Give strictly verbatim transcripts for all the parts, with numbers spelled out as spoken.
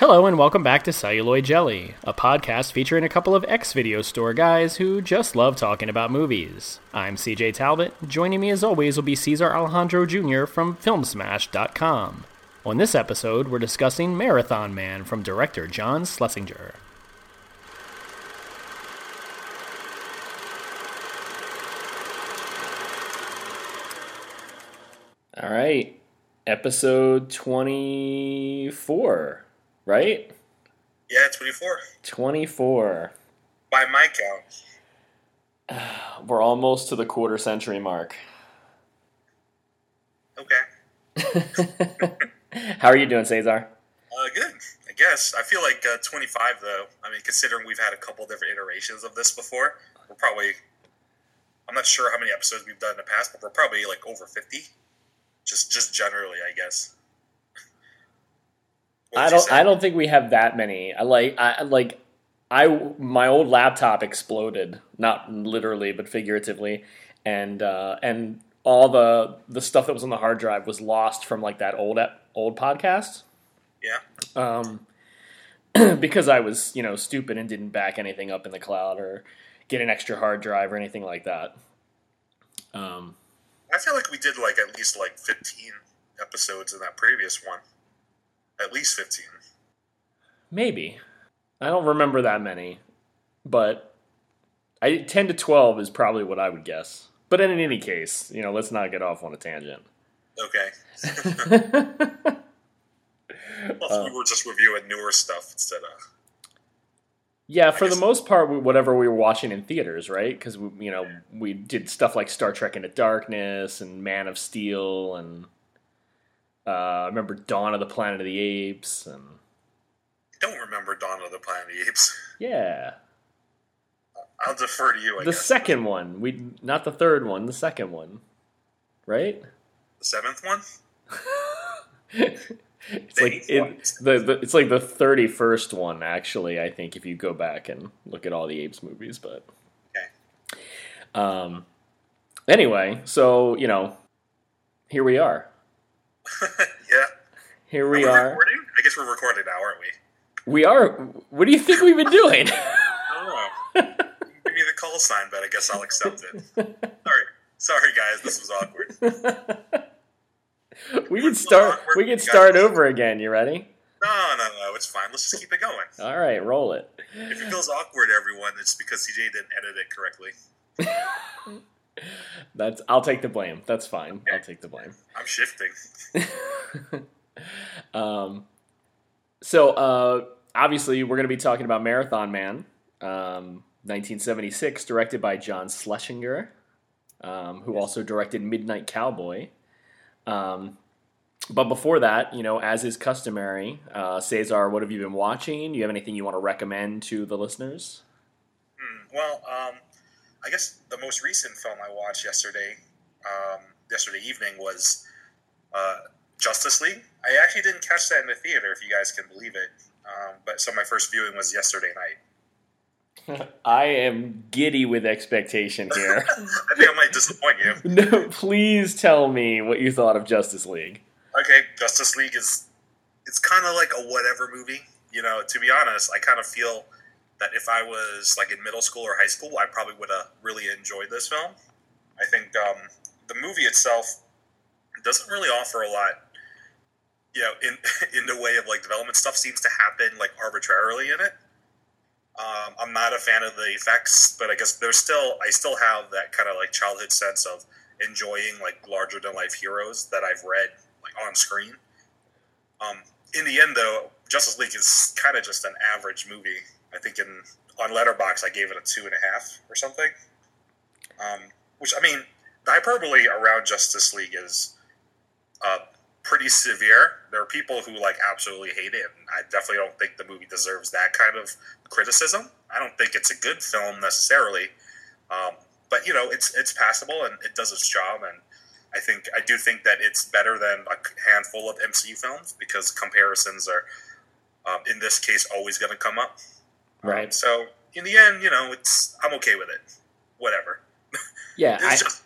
Hello and welcome back to Celluloid Jelly, a podcast featuring a couple of ex-video store guys who just love talking about movies. I'm C J Talbot. Joining me as always will be Cesar Alejandro Junior from film smash dot com. On this episode, we're discussing Marathon Man from director John Schlesinger. All right, episode twenty-four. Right? Yeah, twenty-four. twenty-four. By my count. We're almost to the quarter century mark. Okay. How are you doing, Cesar? Uh, good, I guess. I feel like uh, twenty-five, though. I mean, considering we've had a couple different iterations of this before, we're probably... I'm not sure how many episodes we've done in the past, but we're probably like over fifty. Just, just generally, I guess. I don't. I don't think we have that many. I like. I like. I my old laptop exploded, not literally but figuratively, and uh, and all the the stuff that was on the hard drive was lost from like that old old podcast. Yeah. Um, because I was you know stupid and didn't back anything up in the cloud or get an extra hard drive or anything like that. Um, I feel like we did like at least like fifteen episodes in that previous one. At least fifteen. Maybe. I don't remember that many. But I ten to twelve is probably what I would guess. But in any case, you know, let's not get off on a tangent. Okay. Well, uh, we were just reviewing newer stuff instead of... Yeah, for the most part, whatever we were watching in theaters, right? Because, you know, we did stuff like Star Trek Into Darkness and Man of Steel and... Uh, I remember Dawn of the Planet of the Apes, and I don't remember Dawn of the Planet of the Apes. Yeah, I'll defer to you. I the guess. second one, we not the third one, the second one, right? The seventh one. it's the like it, the, the it's like the thirty-first one, actually. I think if you go back and look at all the Apes movies, but okay. Um. Anyway, so you know, here we are. Yeah. Here we are. We are. Recording? I guess we're recording now, aren't we? We are. What do you think we've been doing? I don't know. Give me the call sign, but I guess I'll accept it. Sorry. Sorry, guys. This was awkward. we can start. We can start over again. You ready? No, no, no. It's fine. Let's just keep it going. All right. Roll it. If it feels awkward, everyone, it's because C J didn't edit it correctly. That's. I'll take the blame. That's fine. Okay. I'll take the blame. I'm shifting. um. So, uh, obviously, we're going to be talking about Marathon Man, um, nineteen seventy-six, directed by John Schlesinger, um, who also directed Midnight Cowboy. Um, but before that, you know, as is customary, uh, Cesar, what have you been watching? Do you have anything you want to recommend to the listeners? Hmm, well, um. I guess the most recent film I watched yesterday, um, yesterday evening was uh, Justice League. I actually didn't catch that in the theater, if you guys can believe it. Um, but so my first viewing was yesterday night. I am giddy with expectation here. I think I might disappoint you. No, please tell me what you thought of Justice League. Okay, Justice League is it's kind of like a whatever movie. You know, to be honest, I kind of feel that if I was like in middle school or high school, I probably would have really enjoyed this film. I think um, the movie itself doesn't really offer a lot, you know, in in the way of like development. Stuff seems to happen like arbitrarily in it. Um, I'm not a fan of the effects, but I guess there's still I still have that kind of like childhood sense of enjoying like larger than life heroes that I've read like on screen. Um, in the end, though, Justice League is kind of just an average movie. I think in on Letterboxd I gave it a two and a half or something. Um, which I mean, the hyperbole around Justice League is uh, pretty severe. There are people who like absolutely hate it, and I definitely don't think the movie deserves that kind of criticism. I don't think it's a good film necessarily, um, but you know, it's it's passable and it does its job. And I think I do think that it's better than a handful of M C U films because comparisons are, um, in this case, always going to come up. Right. Um, so in the end, you know, it's I'm okay with it. Whatever. Yeah, I, just...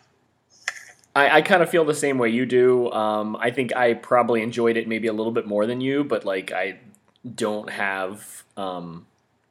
I, I kind of feel the same way you do. Um, I think I probably enjoyed it maybe a little bit more than you, but like I don't have um,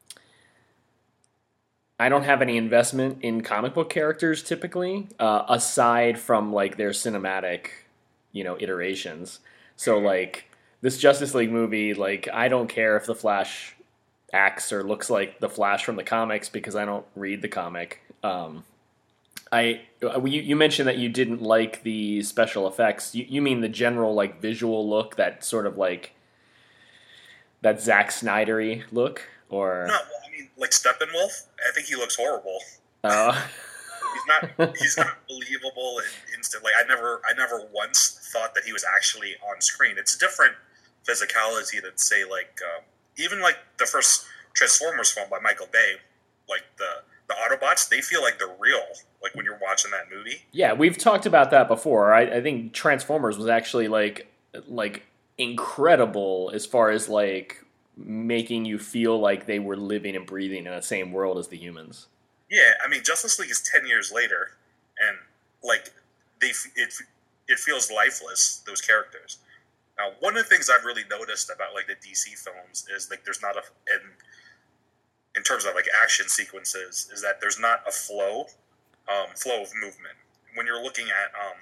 I don't have any investment in comic book characters typically, uh, aside from like their cinematic, you know, iterations. So like this Justice League movie, like I don't care if the Flash acts or looks like the Flash from the comics because I don't read the comic. Um, I you, you mentioned that you didn't like the special effects. You, you mean the general like visual look, that sort of like that Zack Snydery look, No, or well, I mean, like Steppenwolf, I think he looks horrible. uh, He's not. He's not believable and instant. Like I never, I never once thought that he was actually on screen. It's a different physicality than say like um, even like the first Transformers film by Michael Bay, like the the Autobots. They feel like they're real. Like when you're watching that movie. yeah, we've talked about that before. I, I think Transformers was actually like like incredible as far as like making you feel like they were living and breathing in the same world as the humans. Yeah, I mean Justice League is ten years later, and like they it it feels lifeless. Those characters. Now, one of the things I've really noticed about like the D C films is like there's not a in in terms of like action sequences is that there's not a flow um, flow of movement. When you're looking at um,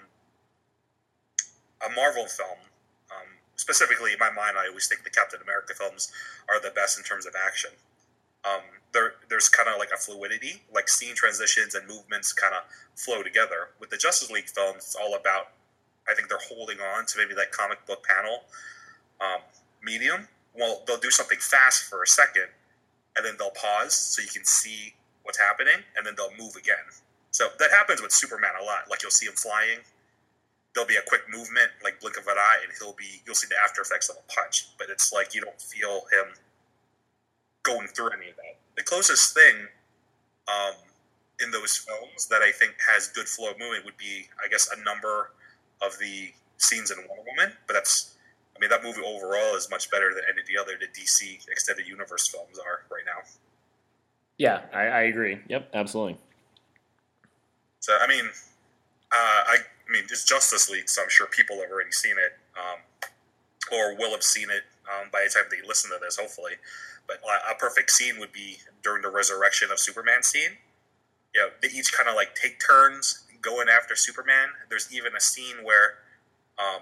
a Marvel film, um, specifically in my mind, I always think the Captain America films are the best in terms of action. Um, there, there's kind of like a fluidity, like scene transitions and movements kind of flow together. With the Justice League films, it's all about, I think they're holding on to maybe that comic book panel um, medium. Well, they'll do something fast for a second, and then they'll pause so you can see what's happening, and then they'll move again. So that happens with Superman a lot. Like you'll see him flying, there'll be a quick movement, like blink of an eye, and he'll be you'll see the after effects of a punch. But it's like you don't feel him going through any of that. The closest thing um, in those films that I think has good flow of movement would be, I guess, a number of the scenes in Wonder Woman. But that's, I mean, that movie overall is much better than any of the other the D C Extended Universe films are right now. Yeah, I, I agree. Yep, absolutely. So, I mean, uh, I, I mean, it's Justice League, so I'm sure people have already seen it, um, or will have seen it um, by the time they listen to this, hopefully. But a perfect scene would be during the resurrection of Superman scene. You know, they each kind of like take turns going after Superman. There's even a scene where, um,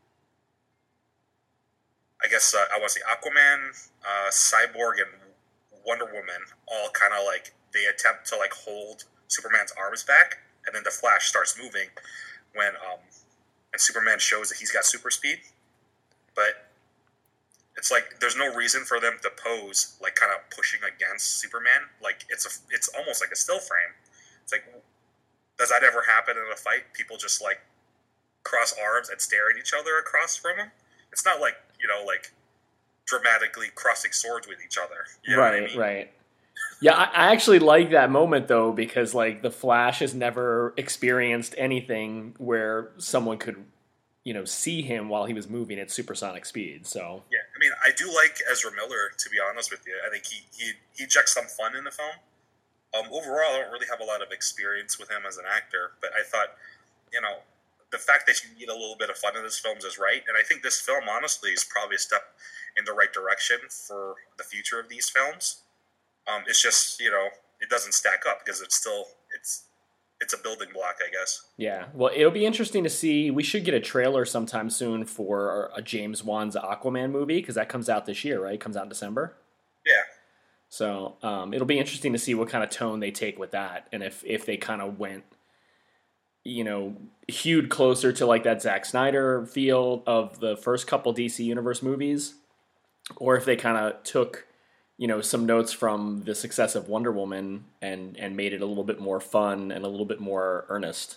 I guess uh, I want to say Aquaman, uh, Cyborg, and Wonder Woman all kind of like they attempt to like hold Superman's arms back, and then the Flash starts moving when um, and Superman shows that he's got super speed, but it's like there's no reason for them to pose like kind of pushing against Superman. Like it's a it's almost like a still frame. It's like, does that ever happen in a fight? People just like cross arms and stare at each other across from them. It's not like, you know, like dramatically crossing swords with each other. You know right, what I mean? right. Yeah, I, I actually like that moment though, because like the Flash has never experienced anything where someone could, you know, see him while he was moving at supersonic speed. So yeah, I mean, I do like Ezra Miller, to be honest with you. I think he he he injects some fun in the film. Um, overall, I don't really have a lot of experience with him as an actor, but I thought, you know, the fact that you need a little bit of fun in his films is right, and I think this film, honestly, is probably a step in the right direction for the future of these films. Um, it's just, you know, it doesn't stack up because it's still it's it's a building block, I guess. yeah, well, it'll be interesting to see. We should get a trailer sometime soon for a James Wan's Aquaman movie because that comes out this year, right? It comes out in December. Yeah. So um, it'll be interesting to see what kind of tone they take with that, and if if they kind of went, you know, hewed closer to like that Zack Snyder feel of the first couple D C Universe movies, or if they kind of took, you know, some notes from the success of Wonder Woman and and made it a little bit more fun and a little bit more earnest.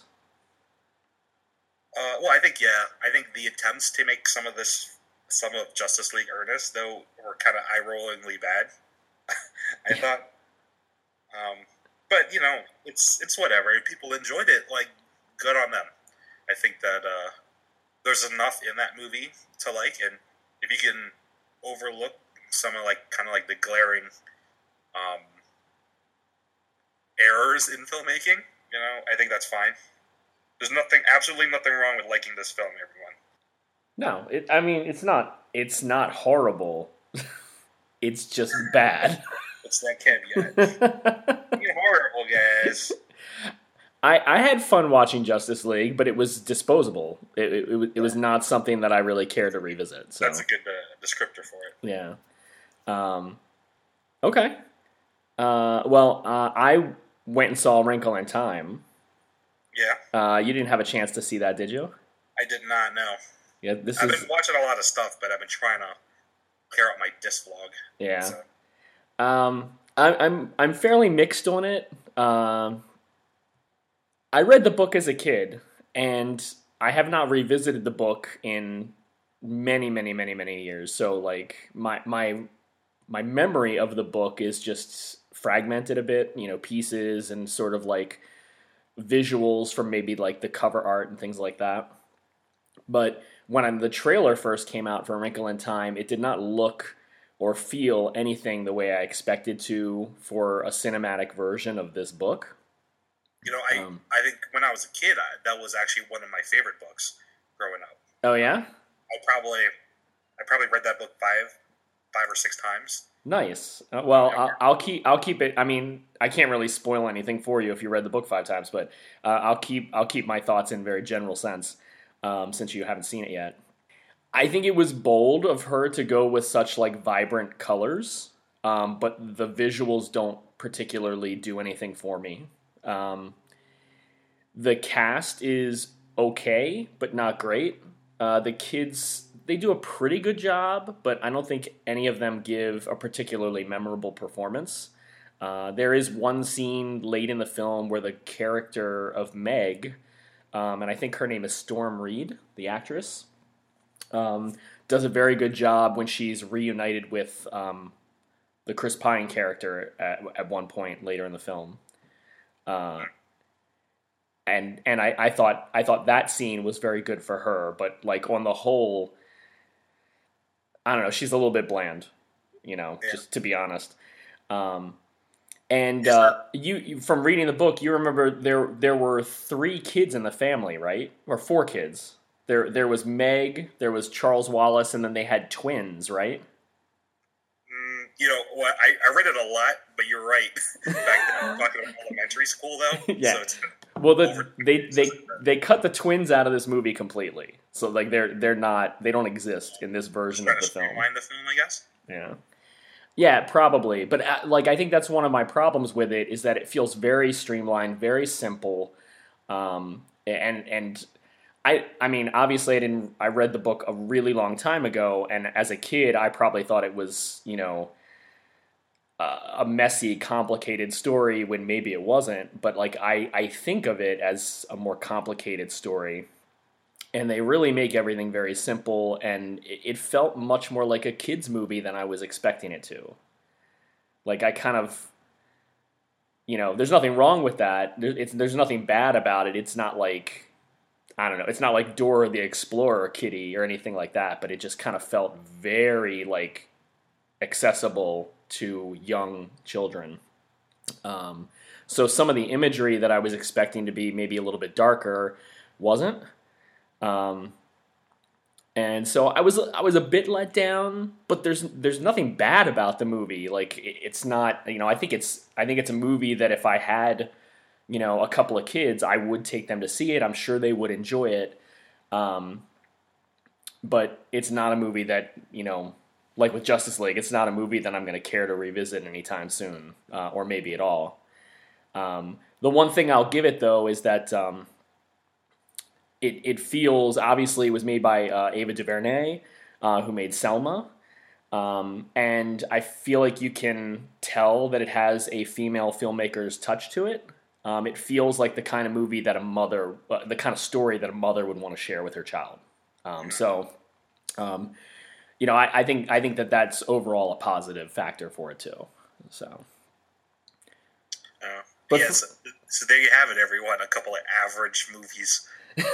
Uh, well, I think yeah, I think the attempts to make some of this, some of Justice League earnest, though, were kind of eye-rollingly bad. I thought, um, but you know, it's it's whatever. If people enjoyed it, like, good on them. I think that uh, there's enough in that movie to like, and if you can overlook some of like kind of like the glaring um, errors in filmmaking, you know, I think that's fine. There's nothing, absolutely nothing wrong with liking this film, everyone. No, it, I mean it's not it's not horrible. It's just bad. It's that caveat. You're horrible, guys. I, I had fun watching Justice League, but it was disposable. It it, it, it was not something that I really care to revisit. So that's a good uh, descriptor for it. Yeah. Um, okay. Uh, well, uh, I went and saw Wrinkle in Time. Yeah. Uh, you didn't have a chance to see that, did you? I did not know. Yeah, this I've is. been watching a lot of stuff, but I've been trying to clear out my disc log. Yeah. So. Um, I, I'm I'm fairly mixed on it. Um, I read the book as a kid, and I have not revisited the book in many, many, many, many years. So, like my my my memory of the book is just fragmented a bit. You know, pieces and sort of like visuals from maybe like the cover art and things like that. But when I'm, the trailer first came out for A Wrinkle in Time, it did not look or feel anything the way I expected to for a cinematic version of this book. You know, I um, I think when I was a kid, I, that was actually one of my favorite books growing up. Oh yeah, I probably I probably read that book five five or six times. Nice. Uh, well, I'll, I'll keep I'll keep it. I mean, I can't really spoil anything for you if you read the book five times, but uh, I'll keep I'll keep my thoughts in very general sense um, since you haven't seen it yet. I think it was bold of her to go with such like vibrant colors, um, but the visuals don't particularly do anything for me. Um, the cast is okay, but not great. Uh, the kids, they do a pretty good job, but I don't think any of them give a particularly memorable performance. Uh, there is one scene late in the film where the character of Meg, um, and I think her name is Storm Reed, the actress, um, does a very good job when she's reunited with um, the Chris Pine character at, at one point later in the film. Uh, and and I, I thought I thought that scene was very good for her, but like on the whole, I don't know, she's a little bit bland, you know, yeah. just to be honest. Um, and uh, you, you from reading the book, you remember there there were three kids in the family, right? Or four kids. There there was Meg, there was Charles Wallace, and then they had twins, right? You know, well, I, I read it a lot, but you're right. Back then, I'm talking about elementary school, though. Yeah. So it's well, the, they they they cut the twins out of this movie completely. So like they're they're not they don't exist in this version of the film. Streamline the film, I guess. Yeah. Yeah, probably. But uh, like I think that's one of my problems with it is that it feels very streamlined, very simple, um, and and. I, I mean, obviously, I didn't. I read the book a really long time ago, and as a kid, I probably thought it was, you know, uh, a messy, complicated story when maybe it wasn't. But like, I, I think of it as a more complicated story, and they really make everything very simple, and it, it felt much more like a kids' movie than I was expecting it to. Like, I kind of, you know, there's nothing wrong with that. There, it's, there's nothing bad about it. It's not like. I don't know. It's not like Dora the Explorer Kitty or anything like that, but it just kind of felt very like accessible to young children. Um, so some of the imagery that I was expecting to be maybe a little bit darker wasn't. Um, and so I was I was a bit let down, but there's there's nothing bad about the movie. Like it, it's not, you know, I think it's I think it's a movie that if I had you know, a couple of kids, I would take them to see it. I'm sure they would enjoy it. Um, but it's not a movie that, you know, like with Justice League, it's not a movie that I'm going to care to revisit anytime soon, uh, or maybe at all. Um, the one thing I'll give it, though, is that um, it, it feels, obviously, it was made by uh, Ava DuVernay, uh, who made Selma. Um, and I feel like you can tell that it has a female filmmaker's touch to it. Um, it feels like the kind of movie that a mother, uh, the kind of story that a mother would want to share with her child. Um, so, um, you know, I, I think I think that that's overall a positive factor for it too. So, uh, but yes. Yeah, so, so there you have it, everyone. A couple of average movies,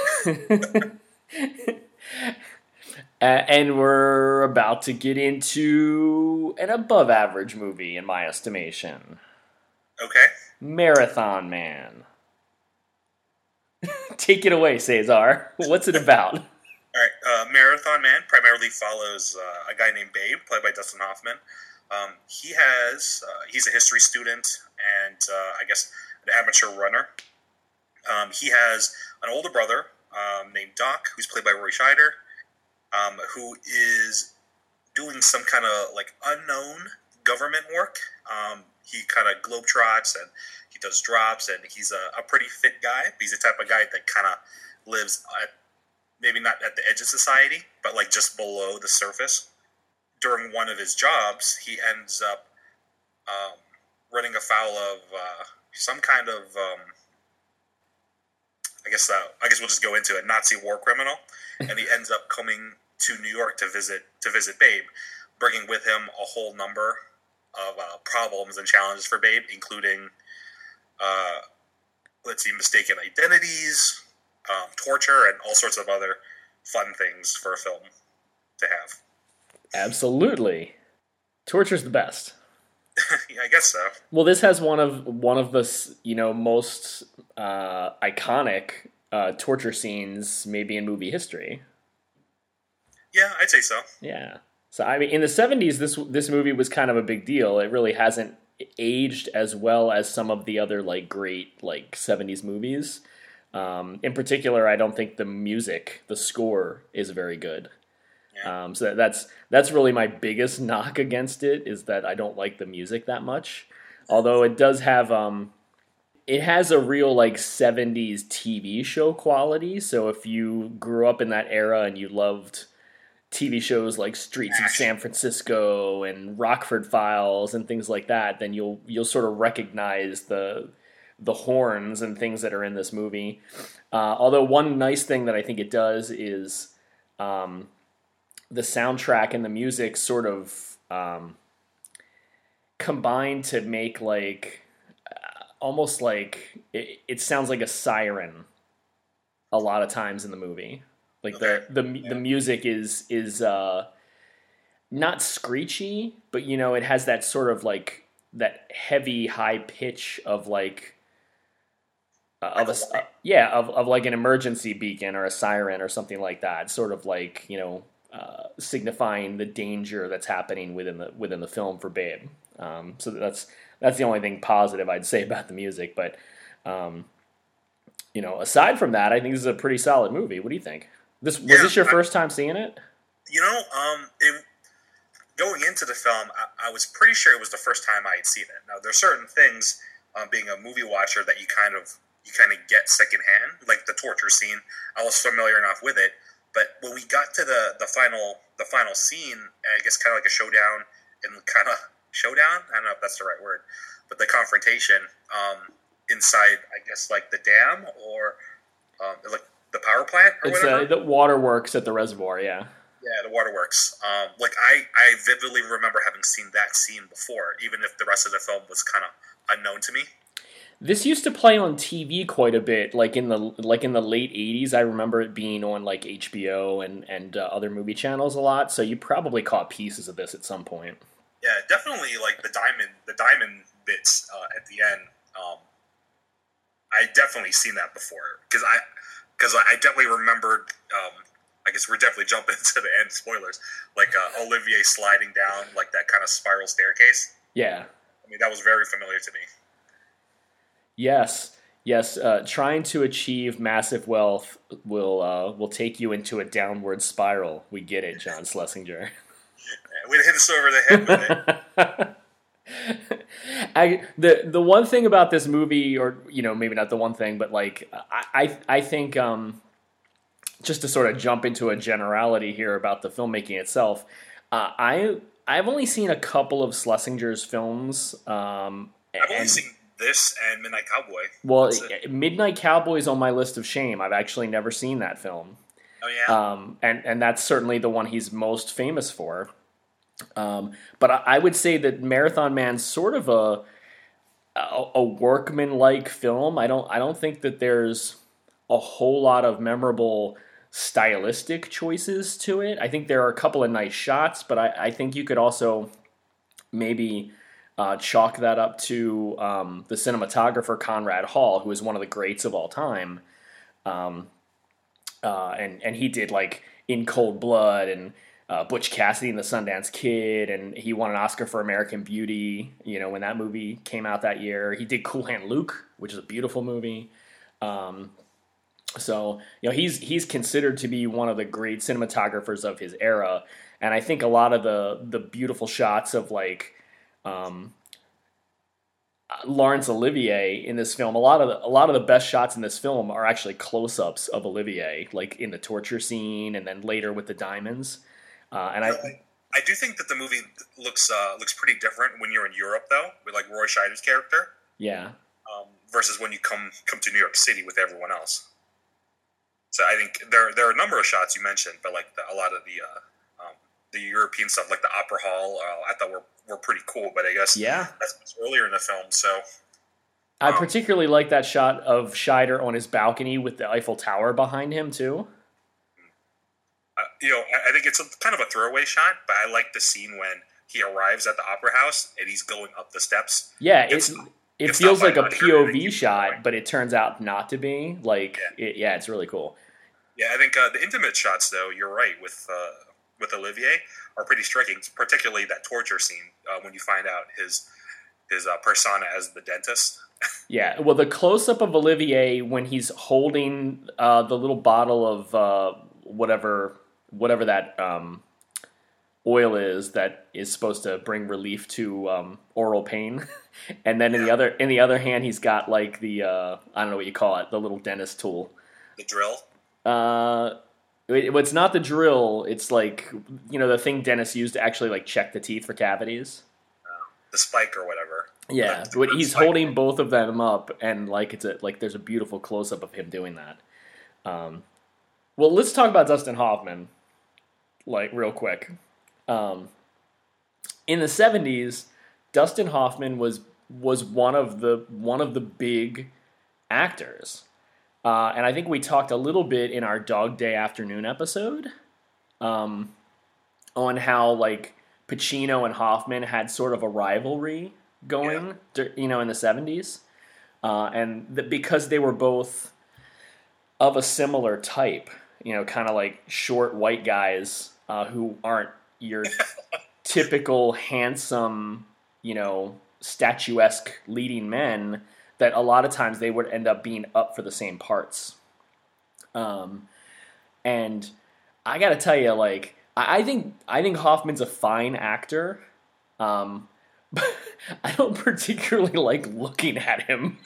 uh, and we're about to get into an above-average movie, in my estimation. Okay. Marathon Man. Take it away, Cesar. What's it about? All right. Uh, Marathon Man primarily follows uh, a guy named Babe, played by Dustin Hoffman, Um, he has uh, he's a history student and uh, I guess an amateur runner. Um, he has an older brother um, named Doc, who's played by Roy Scheider, um, who is doing some kind of like unknown government work. Um, he kind of globetrots and he does drops, and he's a, a pretty fit guy. He's the type of guy that kind of lives at, maybe not at the edge of society, but like just below the surface. During one of his jobs, he ends up um, running afoul of uh, some kind of, um, I guess, uh, I guess we'll just go into it, Nazi war criminal, and he ends up coming to New York to visit to visit Babe, bringing with him a whole number of uh, problems and challenges for Babe, including, uh, let's see, mistaken identities, um, torture, and all sorts of other fun things for a film to have. Absolutely. Torture's the best. Yeah, I guess so. Well, this has one of one of the, you know, most uh, iconic uh, torture scenes maybe in movie history. Yeah, I'd say so. Yeah. So I mean, in the seventies, this this movie was kind of a big deal. It really hasn't aged as well as some of the other like great like seventies movies. Um, in particular, I don't think the music, the score, is very good. Um, so that, that's that's really my biggest knock against it, is that I don't like the music that much. Although it does have, um, it has a real like seventies T V show quality. So if you grew up in that era and you loved T V shows like Streets of San Francisco and Rockford Files and things like that, then you'll you'll sort of recognize the the horns and things that are in this movie. Uh, although one nice thing that I think it does is, um, the soundtrack and the music sort of um, combine to make like uh, almost like it, it sounds like a siren a lot of times in the movie. Like okay. the the yeah. the music is is uh, not screechy, but you know it has that sort of like that heavy high pitch of like uh, of a uh, yeah of of like an emergency beacon or a siren or something like that. Sort of like, you know. Uh, signifying the danger that's happening within the within the film for Babe. Um, so that's that's the only thing positive I'd say about the music. But um, you know, aside from that, I think this is a pretty solid movie. What do you think? This was yeah, this your I, first time seeing it? You know, um, it, going into the film, I, I was pretty sure it was the first time I had seen it. Now, there's certain things, um, being a movie watcher, that you kind of you kind of get secondhand, like the torture scene. I was familiar enough with it. But when we got to the, the final the final scene, I guess kind of like a showdown and kind of showdown. I don't know if that's the right word, but the confrontation um, inside, I guess, like the dam or um, like the power plant or it's whatever. Uh, the waterworks at the reservoir, yeah. Yeah, the waterworks. Um, like I, I vividly remember having seen that scene before, even if the rest of the film was kind of unknown to me. This used to play on T V quite a bit, like in the like in the late eighties. I remember it being on like H B O and and uh, other movie channels a lot. So you probably caught pieces of this at some point. Yeah, definitely. Like the diamond, the diamond bits uh, at the end. Um, I definitely seen that before because I because I definitely remembered. Um, I guess we're definitely jumping into the end. Spoilers, like uh, Olivier sliding down like that kind of spiral staircase. Yeah, I mean that was very familiar to me. Yes, yes. Uh, trying to achieve massive wealth will uh, will take you into a downward spiral. We get it, John Schlesinger. Yeah, we'd hit us over the head with it. I the the one thing about this movie, or you know, maybe not the one thing, but like I I, I think um, just to sort of jump into a generality here about the filmmaking itself, uh, I I've only seen a couple of Schlesinger's films. Um, I've only seen this and Midnight Cowboy. Well, Midnight Cowboy is on my list of shame. I've actually never seen that film. Oh yeah. Um, and and that's certainly the one he's most famous for. Um, but I, I would say that Marathon Man's sort of a a, a workman-like film. I don't I don't think that there's a whole lot of memorable stylistic choices to it. I think there are a couple of nice shots, but I, I think you could also maybe Uh, chalk that up to um, the cinematographer Conrad Hall, who is one of the greats of all time, um, uh, and and he did like In Cold Blood and uh, Butch Cassidy and the Sundance Kid, and he won an Oscar for American Beauty, you know, when that movie came out that year. He did Cool Hand Luke, which is a beautiful movie. Um, so, you know, he's he's considered to be one of the great cinematographers of his era, and I think a lot of the the beautiful shots of, like, um, Laurence Olivier in this film, a lot of the, a lot of the best shots in this film are actually close-ups of Olivier, like in the torture scene, and then later with the diamonds. Uh, and I, I, I do think that the movie looks uh, looks pretty different when you're in Europe, though, with like Roy Scheider's character. Yeah. Um, versus when you come come to New York City with everyone else. So I think there there are a number of shots you mentioned, but like the, a lot of the uh, um, the European stuff, like the Opera Hall, uh, I thought were were pretty cool. But I guess yeah, that's much earlier in the film. So I um, particularly like that shot of Scheider on his balcony with the Eiffel Tower behind him too. Uh, you know, I, I think it's a, kind of a throwaway shot, but I like the scene when he arrives at the Opera House and he's going up the steps. Yeah, it's. It, it it's feels like a under, P O V shot, but it turns out not to be. Like, yeah, it, yeah it's really cool. Yeah, I think uh, the intimate shots, though, you're right, with uh, with Olivier, are pretty striking, particularly that torture scene uh, when you find out his his uh, persona as the dentist. Yeah, well, the close-up of Olivier when he's holding uh, the little bottle of uh, whatever whatever that um, oil is that is supposed to bring relief to um, oral pain, and then in the other in the other hand he's got like the uh, I don't know what you call it, the little dentist tool, the drill. Uh, it, it's not the drill. It's like, you know, the thing dentists use to actually like check the teeth for cavities. Uh, the spike or whatever. Yeah, the, the but he's spike. holding both of them up, and like it's a like there's a beautiful close up of him doing that. Um, well, let's talk about Dustin Hoffman, like real quick. Um, in the seventies, Dustin Hoffman was was one of the one of the big actors. Uh, and I think we talked a little bit in our Dog Day Afternoon episode um, on how like Pacino and Hoffman had sort of a rivalry going, yeah. you know, in the seventies, uh, and that because they were both of a similar type, you know, kind of like short white guys uh, who aren't your typical handsome, you know, statuesque leading men. That a lot of times they would end up being up for the same parts. Um, and I got to tell you, like, I, I think I think Hoffman's a fine actor, um, but I don't particularly like looking at him.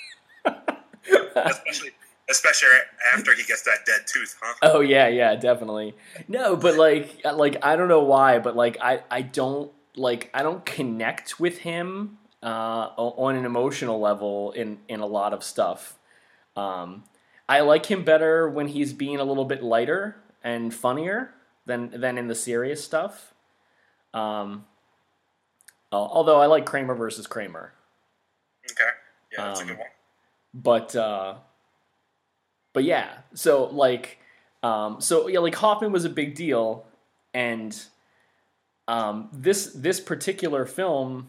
especially, especially after he gets that dead tooth, huh? Oh yeah, yeah, definitely. No, but like, like I don't know why, but like, I, I don't like I don't connect with him. Uh, on an emotional level in, in a lot of stuff. Um, I like him better when he's being a little bit lighter and funnier than than in the serious stuff. Um, although I like Kramer versus Kramer. Okay. Yeah, that's um, a good one. But, uh, but yeah, so like, um, so yeah, like Hoffman was a big deal, and um, this this particular film,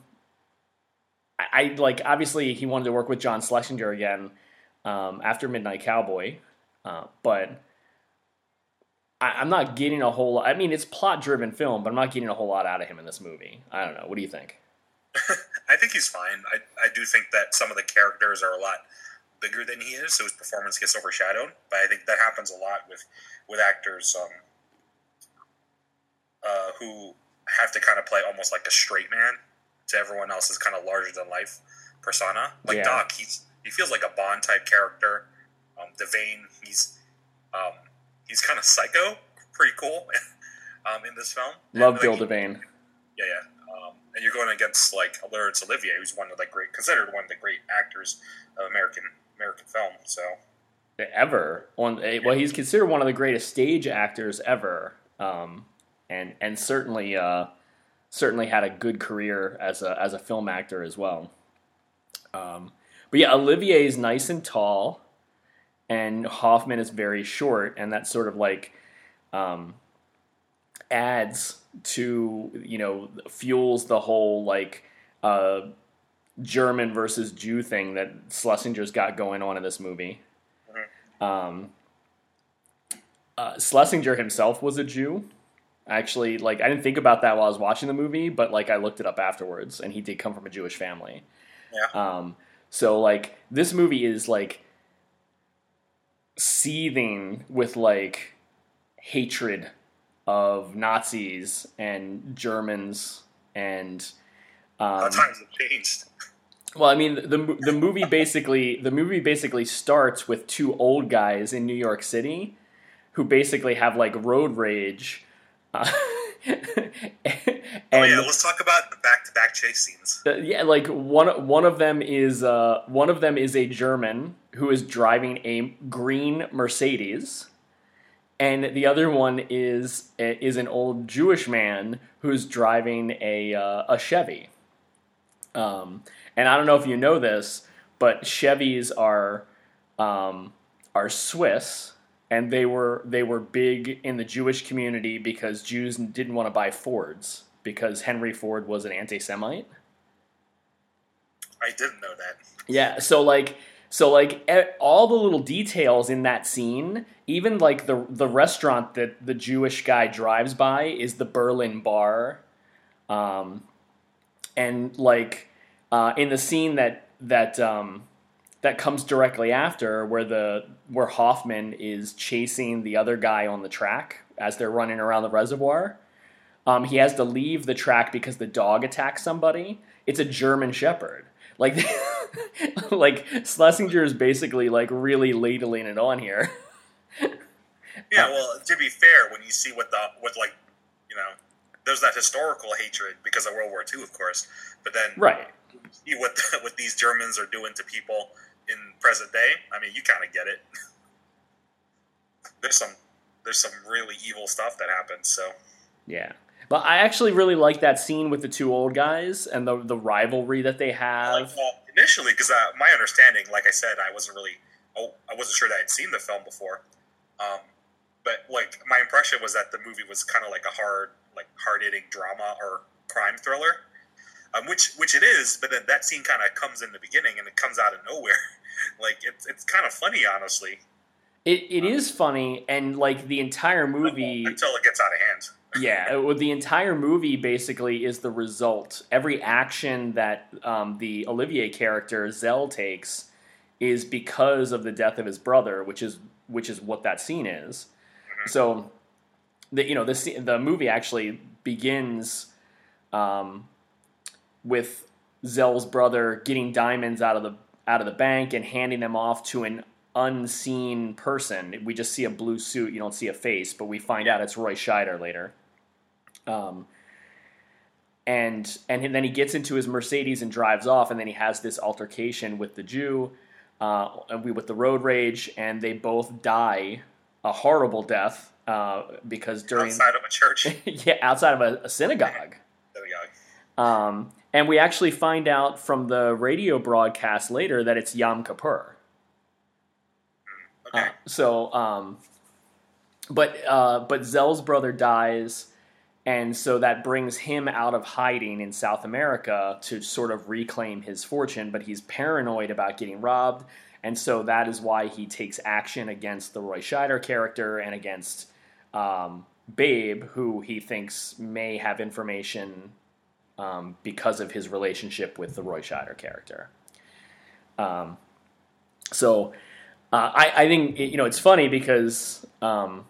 I, I like. Obviously, he wanted to work with John Schlesinger again um, after Midnight Cowboy, uh, but I, I'm not getting a whole lot. I mean, it's plot driven film, but I'm not getting a whole lot out of him in this movie. I don't know. What do you think? I think he's fine. I I do think that some of the characters are a lot bigger than he is, so his performance gets overshadowed. But I think that happens a lot with with actors um, uh, who have to kind of play almost like a straight man to everyone else's kind of larger than life persona. Like Yeah. Doc, he's he feels like a Bond type character. Um, Devane, he's um, he's kind of psycho, pretty cool um, in this film. Love And, Bill like, Devane. Yeah, yeah. Um, and you're going against like Laurence Olivier, who's one of the great, considered one of the great actors of American American film. So Ever on well, he's considered one of the greatest stage actors ever, um, and and certainly uh, certainly had a good career as a as a film actor as well. Um, but yeah, Olivier is nice and tall, and Hoffman is very short, and that sort of like um, adds to, you know, fuels the whole like uh, German versus Jew thing that Schlesinger's got going on in this movie. Um, uh, Schlesinger himself was a Jew, Actually, like I didn't think about that while I was watching the movie, but like I looked it up afterwards, and he did come from a Jewish family. Yeah. Um, so like this movie is like seething with like hatred of Nazis and Germans and um, How times have changed. well, I mean the the movie basically the movie basically starts with two old guys in New York City who basically have like road rage. Uh, and, oh yeah, let's talk about the back-to-back chase scenes. Uh, yeah, like one one of them is uh, one of them is a German who is driving a green Mercedes, and the other one is is an old Jewish man who's driving a uh, a Chevy. Um, and I don't know if you know this, but Chevys are um, are Swiss. And they were they were big in the Jewish community because Jews didn't want to buy Fords because Henry Ford was an anti-Semite. I didn't know that. Yeah, so like so like all the little details in that scene, even like the the restaurant that the Jewish guy drives by is the Berlin Bar, um, and like uh, in the scene that that. Um, that comes directly after where the where Hoffman is chasing the other guy on the track as they're running around the reservoir. Um, he has to leave the track because the dog attacks somebody. It's a German Shepherd. Like, like Schlesinger is basically like really ladling it on here. Yeah, well, to be fair, when you see what the what like you know, there's that historical hatred because of World War Two, of course, but then right, see what the, what these Germans are doing to people in present day. I mean, you kind of get it. there's some there's some really evil stuff that happens. So yeah, but I actually really like that scene with the two old guys and the the rivalry that they have. Like, well, initially, because uh, my understanding, like I said, I wasn't really oh, I wasn't sure that I'd seen the film before. Um, but like my impression was that the movie was kind of like a hard like hard hitting drama or crime thriller. Um, which which it is, but then that scene kind of comes in the beginning and it comes out of nowhere. Like it's it's kind of funny, honestly. It it um, is funny, and like the entire movie until it gets out of hand. Yeah, well, the entire movie basically is the result. Every action that um, the Olivier character Zell takes is because of the death of his brother, which is which is what that scene is. Mm-hmm. So, the you know the the movie actually begins. Um, with Zell's brother getting diamonds out of the out of the bank and handing them off to an unseen person. We just see a blue suit, you don't see a face, but we find out it's Roy Scheider later. Um, and and then he gets into his Mercedes and drives off, and then he has this altercation with the Jew, uh, and we with the road rage, and they both die a horrible death uh, because during outside of a church, yeah, outside of a, a synagogue. Synagogue. Um, and we actually find out from the radio broadcast later that it's Yom Kippur. Okay. Uh, so, um, but uh, but Zell's brother dies, and so that brings him out of hiding in South America to sort of reclaim his fortune. But he's paranoid about getting robbed, and so that is why he takes action against the Roy Scheider character and against um, Babe, who he thinks may have information. Um, because of his relationship with the Roy Scheider character. Um, so uh, I, I think, you know, it's funny because um,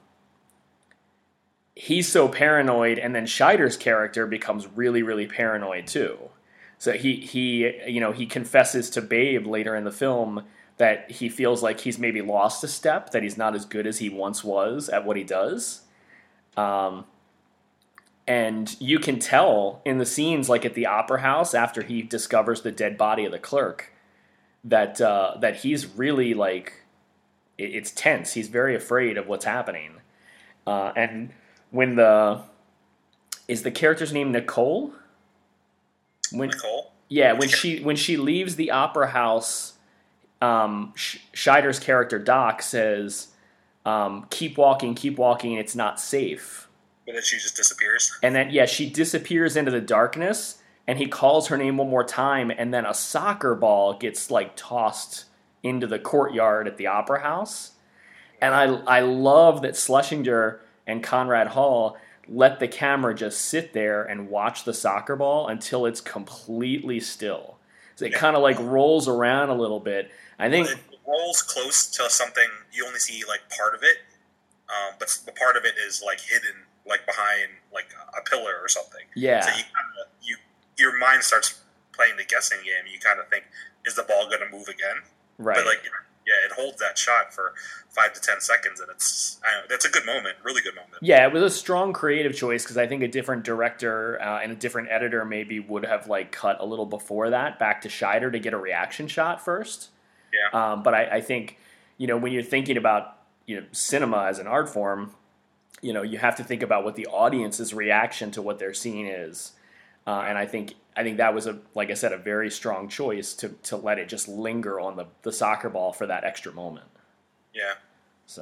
he's so paranoid, and then Scheider's character becomes really, really paranoid too. So he, he, you know, he confesses to Babe later in the film that he feels like he's maybe lost a step, that he's not as good as he once was at what he does. Um, And you can tell in the scenes, like at the opera house, after he discovers the dead body of the clerk, that uh, that he's really like, it, it's tense. He's very afraid of what's happening. Uh, and when the is the character's name Nicole? When, Nicole. Yeah, when she when she leaves the opera house, um, Scheider's character Doc says, um, "Keep walking, keep walking. It's not safe." But then she just disappears. And then, yeah, she disappears into the darkness, and he calls her name one more time, and then a soccer ball gets, like, tossed into the courtyard at the Opera House. And I I love that Schlesinger and Conrad Hall, let the camera just sit there and watch the soccer ball until it's completely still. So it Yeah. kind of like rolls around a little bit. I think It rolls close to something. You only see like part of it, um, but the part of it is like hidden, like behind like a pillar or something. Yeah. So you kind of you your mind starts playing the guessing game. You kind of think, is the ball going to move again? right. But like, yeah, it holds that shot for five to ten seconds, and it's I don't know, that's a good moment, really good moment. Yeah, it was a strong creative choice because I think a different director uh, and a different editor maybe would have like cut a little before that back to Scheider to get a reaction shot first. Yeah. Um, but I, I think, you know, when you're thinking about, you know, cinema as an art form, you know, you have to think about what the audience's reaction to what they're seeing is. Uh, and I think I think that was a, like I said, a very strong choice to to let it just linger on the, the soccer ball for that extra moment. Yeah. So,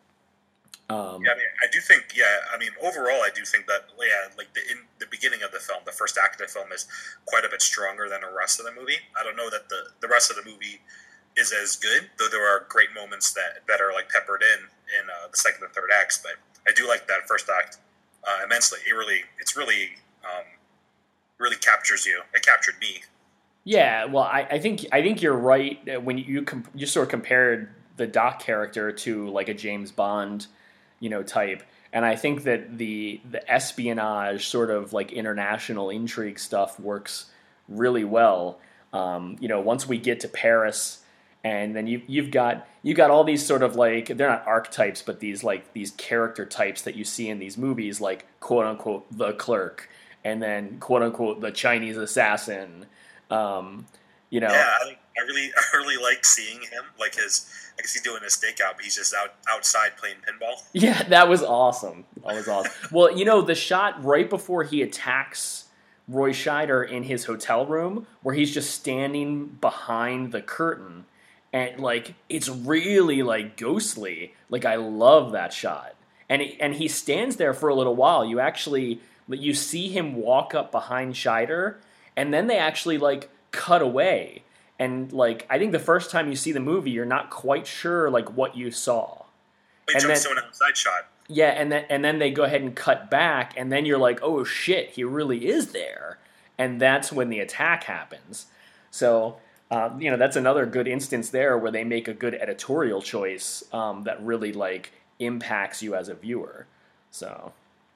um, Yeah, I mean, I do think, yeah, I mean, overall, I do think that, yeah, like the in the beginning of the film, the first act of the film is quite a bit stronger than the rest of the movie. I don't know that the the rest of the movie is as good, though there are great moments that that are like peppered in in uh, the second and third acts. But I do like that first act uh, immensely. It really, it's really, um, really captures you. It captured me. Yeah, well, I, I think I think you're right uh, when you comp- you sort of compared the Doc character to like a James Bond, you know, type, and I think that the the espionage sort of like international intrigue stuff works really well. Um, you know, once we get to Paris, and then you you've got you got all these sort of like they're not archetypes, but these like these character types that you see in these movies, like quote unquote the clerk, and then quote unquote the Chinese assassin. Um, you know, Yeah, I, I really, I really like seeing him. Like his, I guess he's doing his stakeout, but he's just out outside playing pinball. yeah, that was awesome. That was awesome. Well, you know, the shot right before he attacks Roy Scheider in his hotel room, where he's just standing behind the curtain, and like it's really like ghostly. Like I love that shot, and it, and he stands there for a little while. You actually you see him walk up behind Scheider, and then they actually like cut away. And like I think the first time you see the movie, you're not quite sure like what you saw. He And jumps then- to an outside shot. Yeah, and then and then they go ahead and cut back, and then you're like, oh shit, he really is there, and that's when the attack happens. So uh, you know that's another good instance there where they make a good editorial choice um, that really like impacts you as a viewer. So,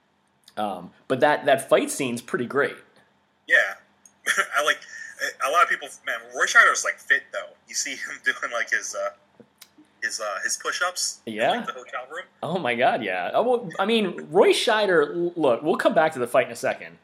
um, but that that fight scene's pretty great. Yeah, I like. A lot of people, man, Roy Scheider's like fit though. You see him doing like his uh, his uh, his push-ups Yeah. in like, the hotel room. Oh my god, yeah. Oh, well, I mean, Roy Scheider. Look, we'll come back to the fight in a second.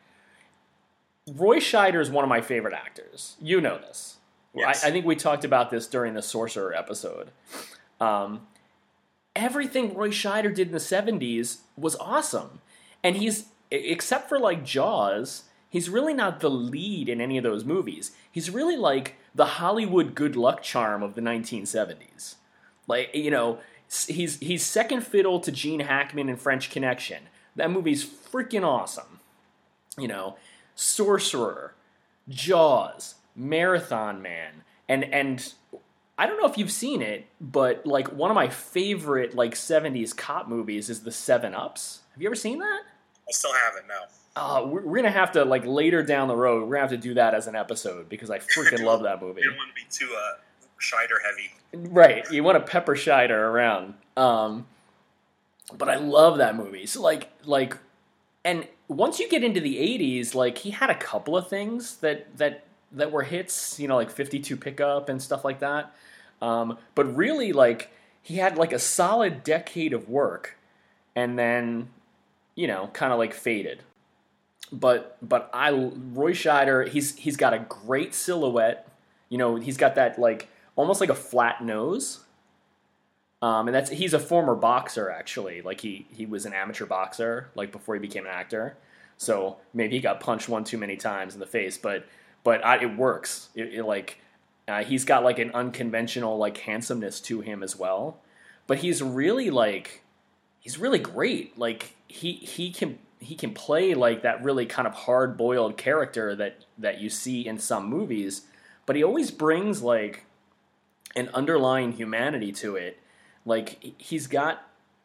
Roy Scheider is one of my favorite actors. You know this. Yes. I, I think we talked about this during the Sorcerer episode. Um, everything Roy Scheider did in the seventies was awesome, and he's except for like Jaws. He's really not the lead in any of those movies. He's really like the Hollywood good luck charm of the nineteen seventies. Like, you know, he's he's second fiddle to Gene Hackman in French Connection. That movie's freaking awesome. You know, Sorcerer, Jaws, Marathon Man, and and I don't know if you've seen it, but like one of my favorite like seventies cop movies is The Seven Ups. Have you ever seen that? I still haven't. No. Uh, we're, we're gonna have to like later down the road. We're gonna have to do that as an episode because I freaking love that movie. You don't want to be too uh, Scheider heavy. Right, you want to pepper Scheider around. Um, but I love that movie. So like, like, and once you get into the eighties, like he had a couple of things that that that were hits. You know, like fifty-two Pickup and stuff like that. Um, but really, like he had like a solid decade of work, and then you know, kind of like faded. But but I Roy Scheider, he's he's got a great silhouette. You know, he's got that like almost like a flat nose. Um, and that's he's a former boxer actually. Like he he was an amateur boxer like before he became an actor. So maybe he got punched one too many times in the face, but but I, it works. It, it like uh, he's got like an unconventional like handsomeness to him as well. But he's really like he's really great. Like he he can. He can play like that really kind of hard-boiled character that, that you see in some movies, but he always brings like an underlying humanity to it. Like he's got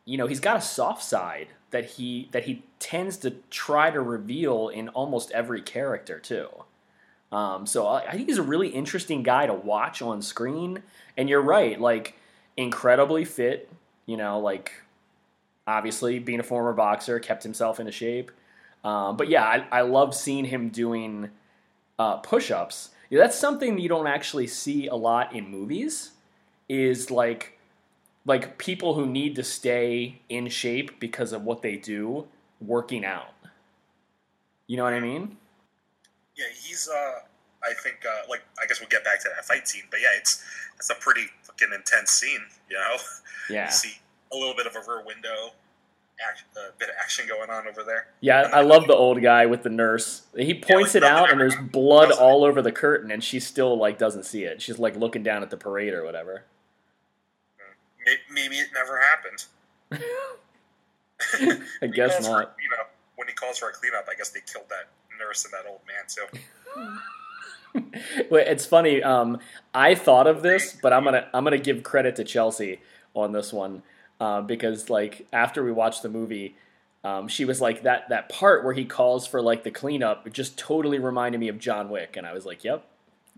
you know, he's got a soft side that he that he tends to try to reveal in almost every character too. Um, so I, I think he's a really interesting guy to watch on screen. And you're right, like incredibly fit. You know, like obviously being a former boxer, kept himself into shape. Um, but yeah, I, I love seeing him doing uh, push-ups. Yeah, that's something you don't actually see a lot in movies. Is like like people who need to stay in shape because of what they do, working out. You know what I mean? Yeah, he's. Uh, I think. Uh, like, I guess we'll get back to that fight scene, but yeah, it's it's a pretty fucking intense scene. You know. Yeah. You see a little bit of a rear window, act, a bit of action going on over there. Yeah, I love the old guy with the nurse. He points yeah, like, it out, and there's blood all over the curtain, and she still like doesn't see it. She's like looking down at the parade or whatever. Maybe it never happened. I guess not. For, you know, when he calls for a cleanup, I guess they killed that nurse and that old man too. Well, it's funny. Um, I thought of this, but I'm gonna I'm gonna give credit to Chelsea on this one uh, because like after we watched the movie, um, she was like that that part where he calls for like the cleanup. It just totally reminded me of John Wick, and I was like, "Yep."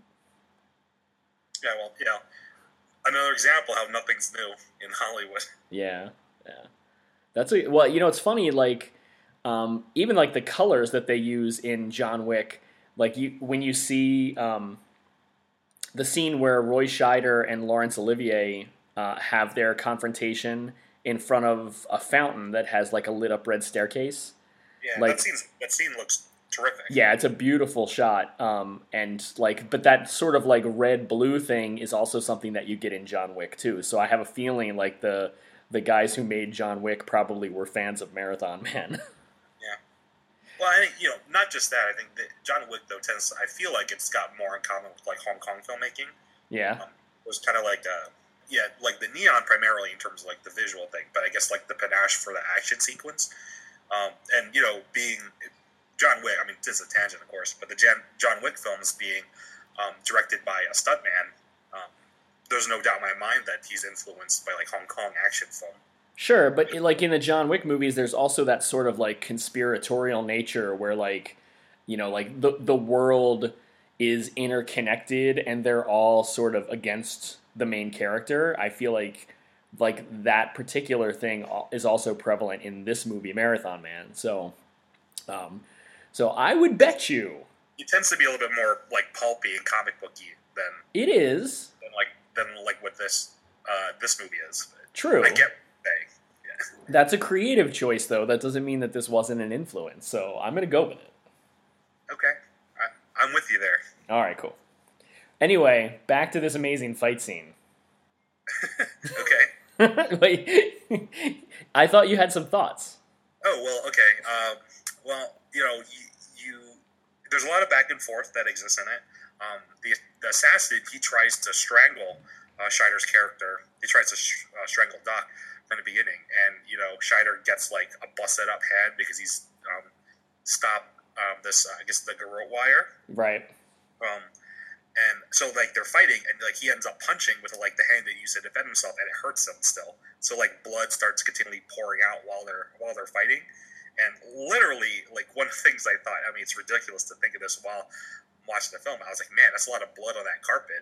Yeah, well, you know, another example how nothing's new in Hollywood. Yeah, yeah. That's a, well, you know, it's funny. Like um, even like the colors that they use in John Wick. Like you, when you see um, the scene where Roy Scheider and Laurence Olivier uh, have their confrontation in front of a fountain that has like a lit up red staircase. Yeah, like, that, scene's, that scene looks terrific. Yeah, it's a beautiful shot. Um, and like, but that sort of like red blue thing is also something that you get in John Wick too. So I have a feeling like the the guys who made John Wick probably were fans of Marathon Man. Well, I think, you know, not just that. I think that John Wick, though, tends to, I feel like it's got more in common with, like, Hong Kong filmmaking. Yeah. Um, it was kind of like, uh, yeah, like the neon primarily in terms of, like, the visual thing, but I guess, like, the panache for the action sequence. Um, and, you know, being John Wick, I mean, this is a tangent, of course, but the Jan, John Wick films being um, directed by a stuntman, um, there's no doubt in my mind that he's influenced by, like, Hong Kong action film. Sure, but like in the John Wick movies, there's also that sort of like conspiratorial nature where like, you know, like the the world is interconnected and they're all sort of against the main character. I feel like like that particular thing is also prevalent in this movie, Marathon Man. So, um, so I would bet you it tends to be a little bit more like pulpy and comic booky than it is than like than like what this uh, this movie is. True. I get. Yeah. That's a creative choice, though. That doesn't mean that this wasn't an influence. So I'm going to go with it. Okay. I, I'm with you there. All right, cool. Anyway, back to this amazing fight scene. Okay. Wait, I thought you had some thoughts. Oh, well, okay. Um, well, you know, you, you there's a lot of back and forth that exists in it. Um, the, the assassin, he tries to strangle uh, Scheider's character. He tries to sh- uh, strangle Doc from the beginning, and you know, Scheider gets like a busted up head because he's um, stopped um, this, uh, I guess, the garrote wire. Right. Um, and so like they're fighting, and like he ends up punching with like the hand that he used to defend himself, and it hurts him still. So like blood starts continually pouring out while they're while they're fighting, and literally like one of the things I thought, I mean, it's ridiculous to think of this while watching the film. I was like, man, that's a lot of blood on that carpet.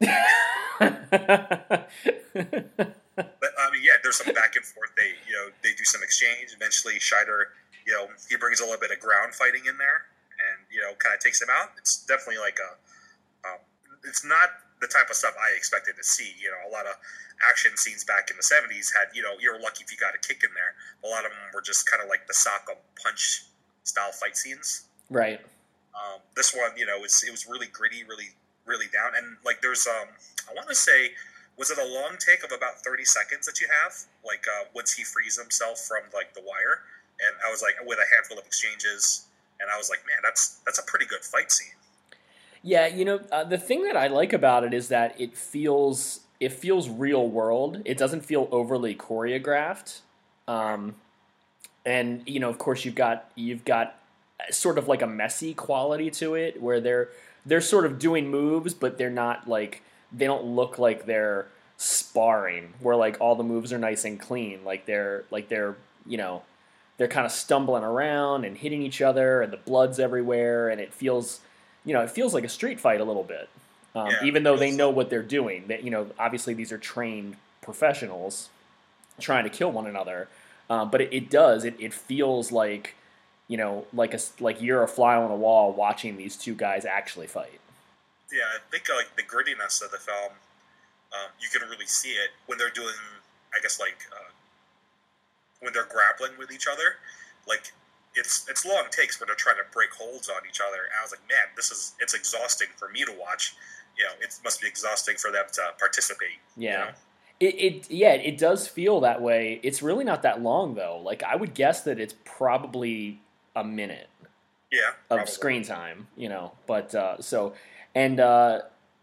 But I mean, yeah, there's some back and forth. They, you know, they do some exchange. Eventually, Scheider, you know, he brings a little bit of ground fighting in there, and you know, kind of takes him out. It's definitely like a, um, it's not the type of stuff I expected to see. You know, a lot of action scenes back in the seventies had, you know, you're lucky if you got a kick in there. A lot of them were just kind of like the Sokka punch style fight scenes. Right. Um, this one, you know, was it was really gritty, really, really down, and like there's, um, I want to say. Was it a long take of about thirty seconds that you have? Like, uh, once he frees himself from, like, the wire? And I was, like, with a handful of exchanges, and I was like, man, that's that's a pretty good fight scene. Yeah, you know, uh, the thing that I like about it is that it feels it feels real world. It doesn't feel overly choreographed. Um, and, you know, of course, you've got you've got sort of like a messy quality to it where they're they're sort of doing moves, but they're not, like... They don't look like they're sparring, where like all the moves are nice and clean, like they're like they're you know they're kind of stumbling around and hitting each other, and the blood's everywhere, and it feels you know it feels like a street fight a little bit, um, Yeah, even though they it's- know what they're doing. That you know obviously these are trained professionals trying to kill one another, uh, but it, it does it, it feels like you know like a like you're a fly on a wall watching these two guys actually fight. Yeah, I think uh, like the grittiness of the film, um, you can really see it when they're doing, I guess, like uh, when they're grappling with each other. Like it's it's long takes where they're trying to break holds on each other. And I was like, man, this is it's exhausting for me to watch. You know, it must be exhausting for them to participate. Yeah. You know? It, it yeah, it does feel that way. It's really not that long though. Like I would guess that it's probably a minute Yeah. of probably. screen time, you know. But uh, so and uh,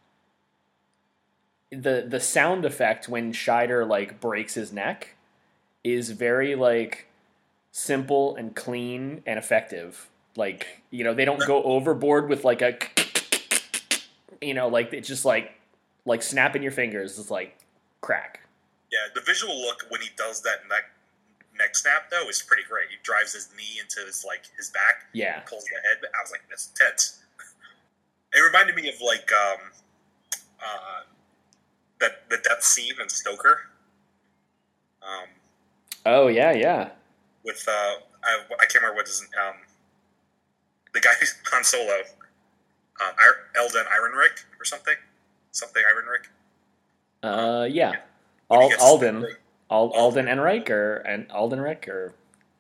the the sound effect when Scheider like breaks his neck is very like simple and clean and effective. Like you know they don't go overboard with like a you know like it's just like like snapping your fingers. It's like crack. Yeah, the visual look when he does that neck neck snap though is pretty great. He drives his knee into his like his back, Yeah. pulls the head. I was like, that's intense. It reminded me of like um, uh, that the death scene in Stoker. Um, Oh yeah, yeah. with uh, I, I can't remember what his um, the guy who's Han Solo, um, Eldon Ehrenreich or something, something Ehrenreich. Uh, yeah. When he Al- gets- Alden, Al- Alden Ehrenreich or and Aldenreich or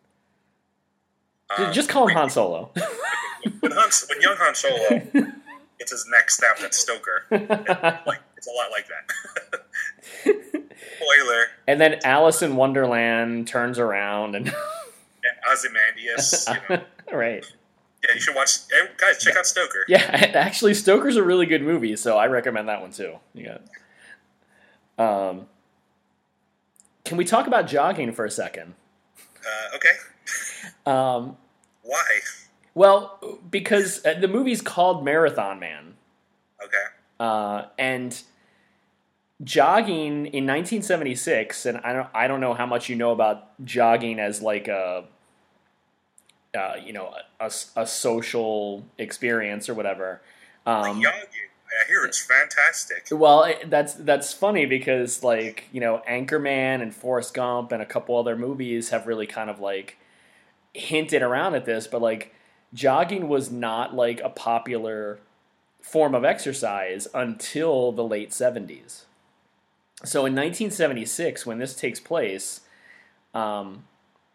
um, just call him Han Solo. when, Han, when young Han Solo gets his neck snapped at Stoker, it, like it's a lot like that. Spoiler. And then Alice in Wonderland turns around and And Ozymandias. You know. right. Yeah, you should watch. Hey, guys, check out Stoker. Yeah, actually, Stoker's a really good movie, so I recommend that one too. You got. Um, can we talk about jogging for a second? Uh, okay. Um, Why? well, because uh, the movie's called Marathon Man, Okay. uh, and jogging in nineteen seventy-six, and I don't, I don't know how much you know about jogging as like a, uh, you know, a, a social experience or whatever. Um, Like jogging. I hear it's fantastic. Well, it, that's that's funny because like you know Anchorman and Forrest Gump and a couple other movies have really kind of like hinted around at this, but like jogging was not like a popular form of exercise until the late seventies. So in nineteen seventy-six, when this takes place, um,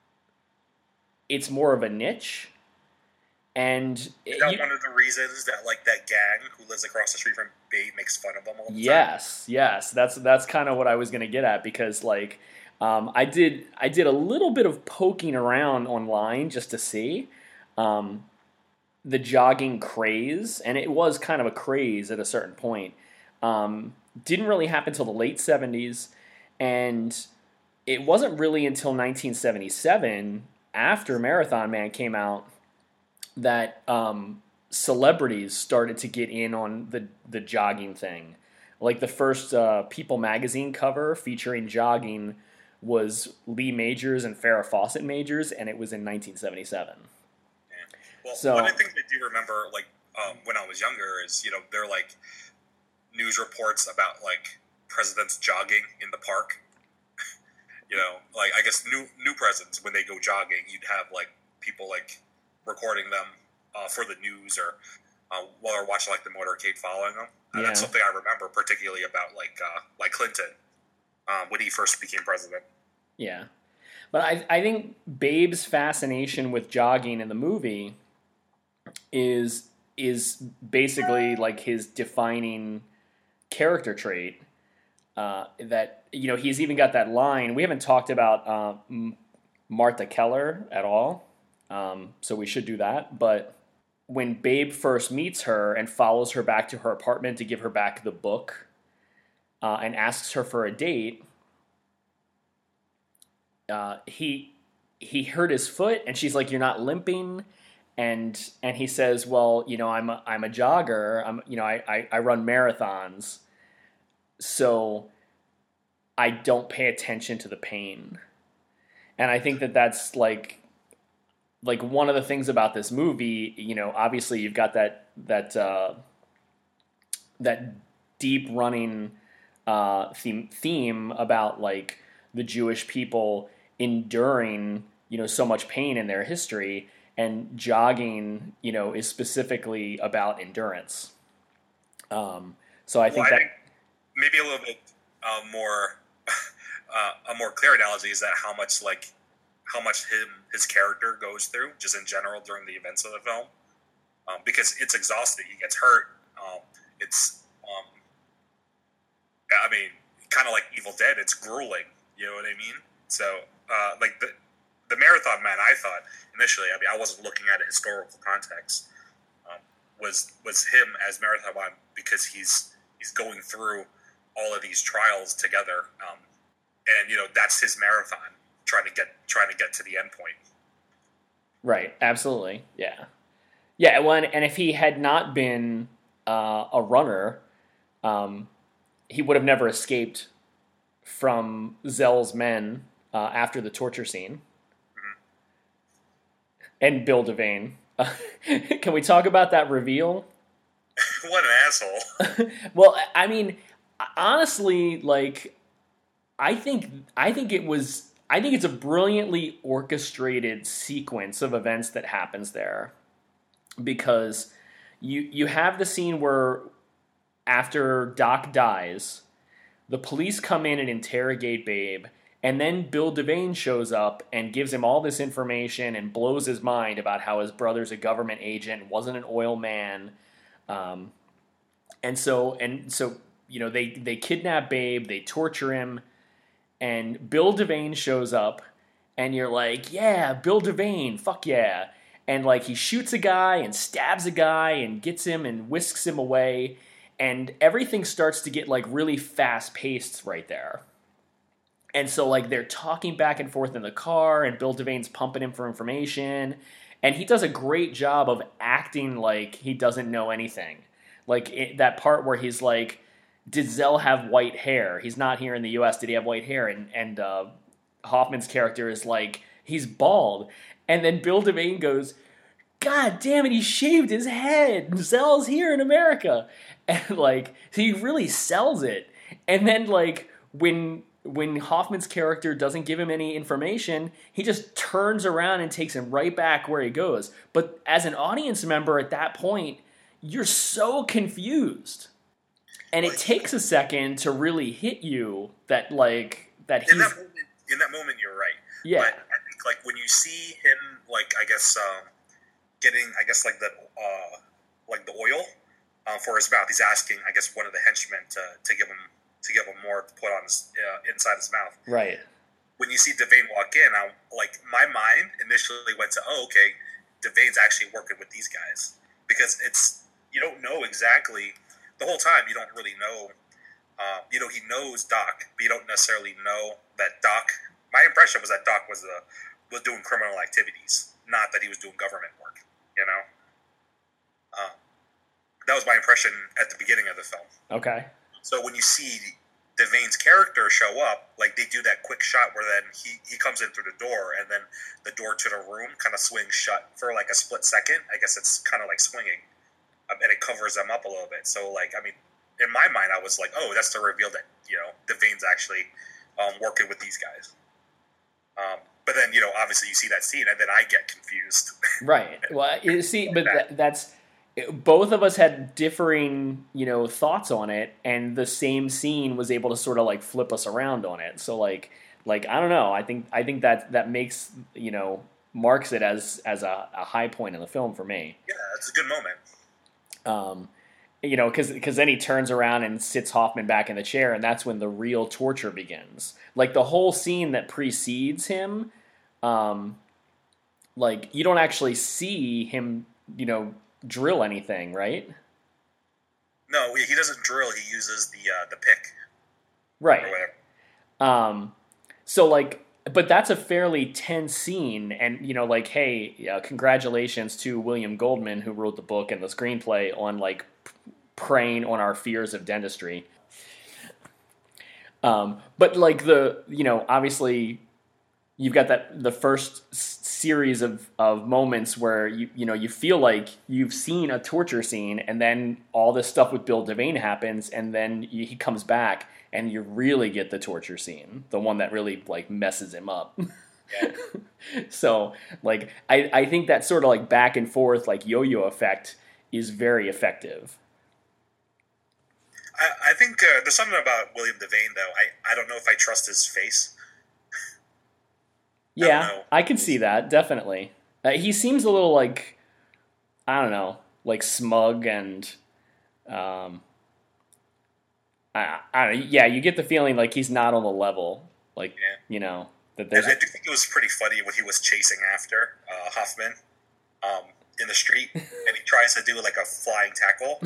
it's more of a niche. And Is that you- one of the reasons that like that gang who lives across the street from Babe makes fun of them all the time? Yes, yes, that's that's kind of what I was going to get at because like um, I did I did a little bit of poking around online just to see um, the jogging craze, and it was kind of a craze at a certain point. Um, didn't really happen until the late seventies, and it wasn't really until nineteen seventy-seven, after Marathon Man came out, that um, celebrities started to get in on the the jogging thing. Like the first uh, People magazine cover featuring jogging was Lee Majors and Farrah Fawcett Majors, and it was in nineteen seventy-seven. Well, So- one of the things I do remember, like um, when I was younger, is you know they're like news reports about like presidents jogging in the park. You know, like I guess new new presidents when they go jogging, you'd have like people like recording them uh, for the news or uh, while they're watching like the motorcade following them. And that's Yeah. something I remember particularly about like uh, like Clinton um, when he first became president. Yeah. But I, I think Babe's fascination with jogging in the movie is is basically like his defining character trait. Uh, that you know he's even got that line. We haven't talked about uh, M- Martha Keller at all, um, so we should do that. But when Babe first meets her and follows her back to her apartment to give her back the book uh, and asks her for a date, uh, he he hurt his foot, and she's like, "You're not limping." And and he says, "Well, you know, I'm a, I'm a jogger. I'm you know I, I, I run marathons." So I don't pay attention to the pain. And I think that that's like like one of the things about this movie. You know, obviously you've got that that uh, that deep running uh, theme theme about like the Jewish people enduring, you know, so much pain in their history, and jogging, you know, is specifically about endurance. Um, so I think well, I that think maybe a little bit uh, more uh, a more clear analogy is that how much like how much him his character goes through just in general during the events of the film, um, because it's exhausting. He gets hurt. Um, it's um, I mean, kind of like Evil Dead. It's grueling. You know what I mean? So uh, like the the Marathon Man, I thought initially. I mean, I wasn't looking at a historical context. Um, was was him as Marathon Man because he's he's going through all of these trials together, um, and you know that's his marathon, trying to get trying to get to the end point. Right. Absolutely. Yeah. Yeah. Well, and, and if he had not been uh, a runner, um, he would have never escaped from Zell's men uh, after the torture scene. Mm-hmm. And Bill Devane. Can we talk about that reveal? What an asshole. Well, I mean, honestly, like, I think I think it was I think it's a brilliantly orchestrated sequence of events that happens there, because you you have the scene where after Doc dies, the police come in and interrogate Babe, and then Bill Devane shows up and gives him all this information and blows his mind about how his brother's a government agent, wasn't an oil man. Um, and so, and so, you know, they, they kidnap Babe, they torture him, and Bill Devane shows up, and you're like, yeah, Bill Devane, fuck yeah. And like, he shoots a guy and stabs a guy and gets him and whisks him away, and everything starts to get like really fast paced right there. And so like, they're talking back and forth in the car, and Bill Devane's pumping him for information. And he does a great job of acting like he doesn't know anything. Like it, that part where he's like, did Zell have white hair? He's not here in the U S. Did he have white hair? And, and uh, Hoffman's character is like, he's bald. And then Bill Devane goes, God damn it, he shaved his head. Zell's here in America. And like, he really sells it. And then like, when... when Hoffman's character doesn't give him any information, he just turns around and takes him right back where he goes. But as an audience member at that point, you're so confused. And it takes a second to really hit you that, like, that he's... In that moment, in that moment you're right. Yeah. But I think, like, when you see him, like, I guess, um, getting, I guess, like, the, uh, like, the oil uh, for his mouth, he's asking, I guess, one of the henchmen to, to give him to give him more to put on his, uh, inside his mouth. Right. When you see Devane walk in, I like my mind initially went to, oh, okay, Devane's actually working with these guys, because it's you don't know exactly the whole time. You don't really know. Uh, you know, he knows Doc, but you don't necessarily know that Doc. My impression was that Doc was a was doing criminal activities, not that he was doing government work. You know, uh, that was my impression at the beginning of the film. Okay. So when you see Devane's character show up, like they do that quick shot where then he, he comes in through the door, and then the door to the room kind of swings shut for like a split second. I guess it's kind of like swinging, um, and it covers them up a little bit. So like, I mean, in my mind, I was like, oh, that's to reveal that, you know, Devane's actually um, working with these guys. Um, but then, you know, obviously you see that scene, and then I get confused. Right. Well, you see, but that, that's... both of us had differing, you know, thoughts on it, and the same scene was able to sort of like flip us around on it. So like, like I don't know. I think I think that that makes, you know, marks it as as a, a high point in the film for me. Yeah, it's a good moment. Um, you know, because because then he turns around and sits Hoffman back in the chair, and that's when the real torture begins. Like the whole scene that precedes him, um, like you don't actually see him, you know, drill anything, right? No, he doesn't drill. He uses the uh, the pick, right? Um, so like, but that's a fairly tense scene, and you know, like, hey, uh, congratulations to William Goldman, who wrote the book and the screenplay on like preying on our fears of dentistry. Um, but like the you know obviously you've got that the first s- series of, of moments where you you know you feel like you've seen a torture scene, and then all this stuff with Bill Devane happens, and then you, he comes back, and you really get the torture scene, the one that really like messes him up. Yeah. So like I, I think that sort of like back and forth like yo-yo effect is very effective. I, I think uh, there's something about William Devane though. I, I don't know if I trust his face. Yeah, I, I can see that definitely. Uh, he seems a little like I don't know, like smug and um, I, I don't know, yeah, you get the feeling like he's not on the level, like Yeah. you know that there's. And I do think it was pretty funny when he was chasing after uh, Hoffman um, in the street, and he tries to do like a flying tackle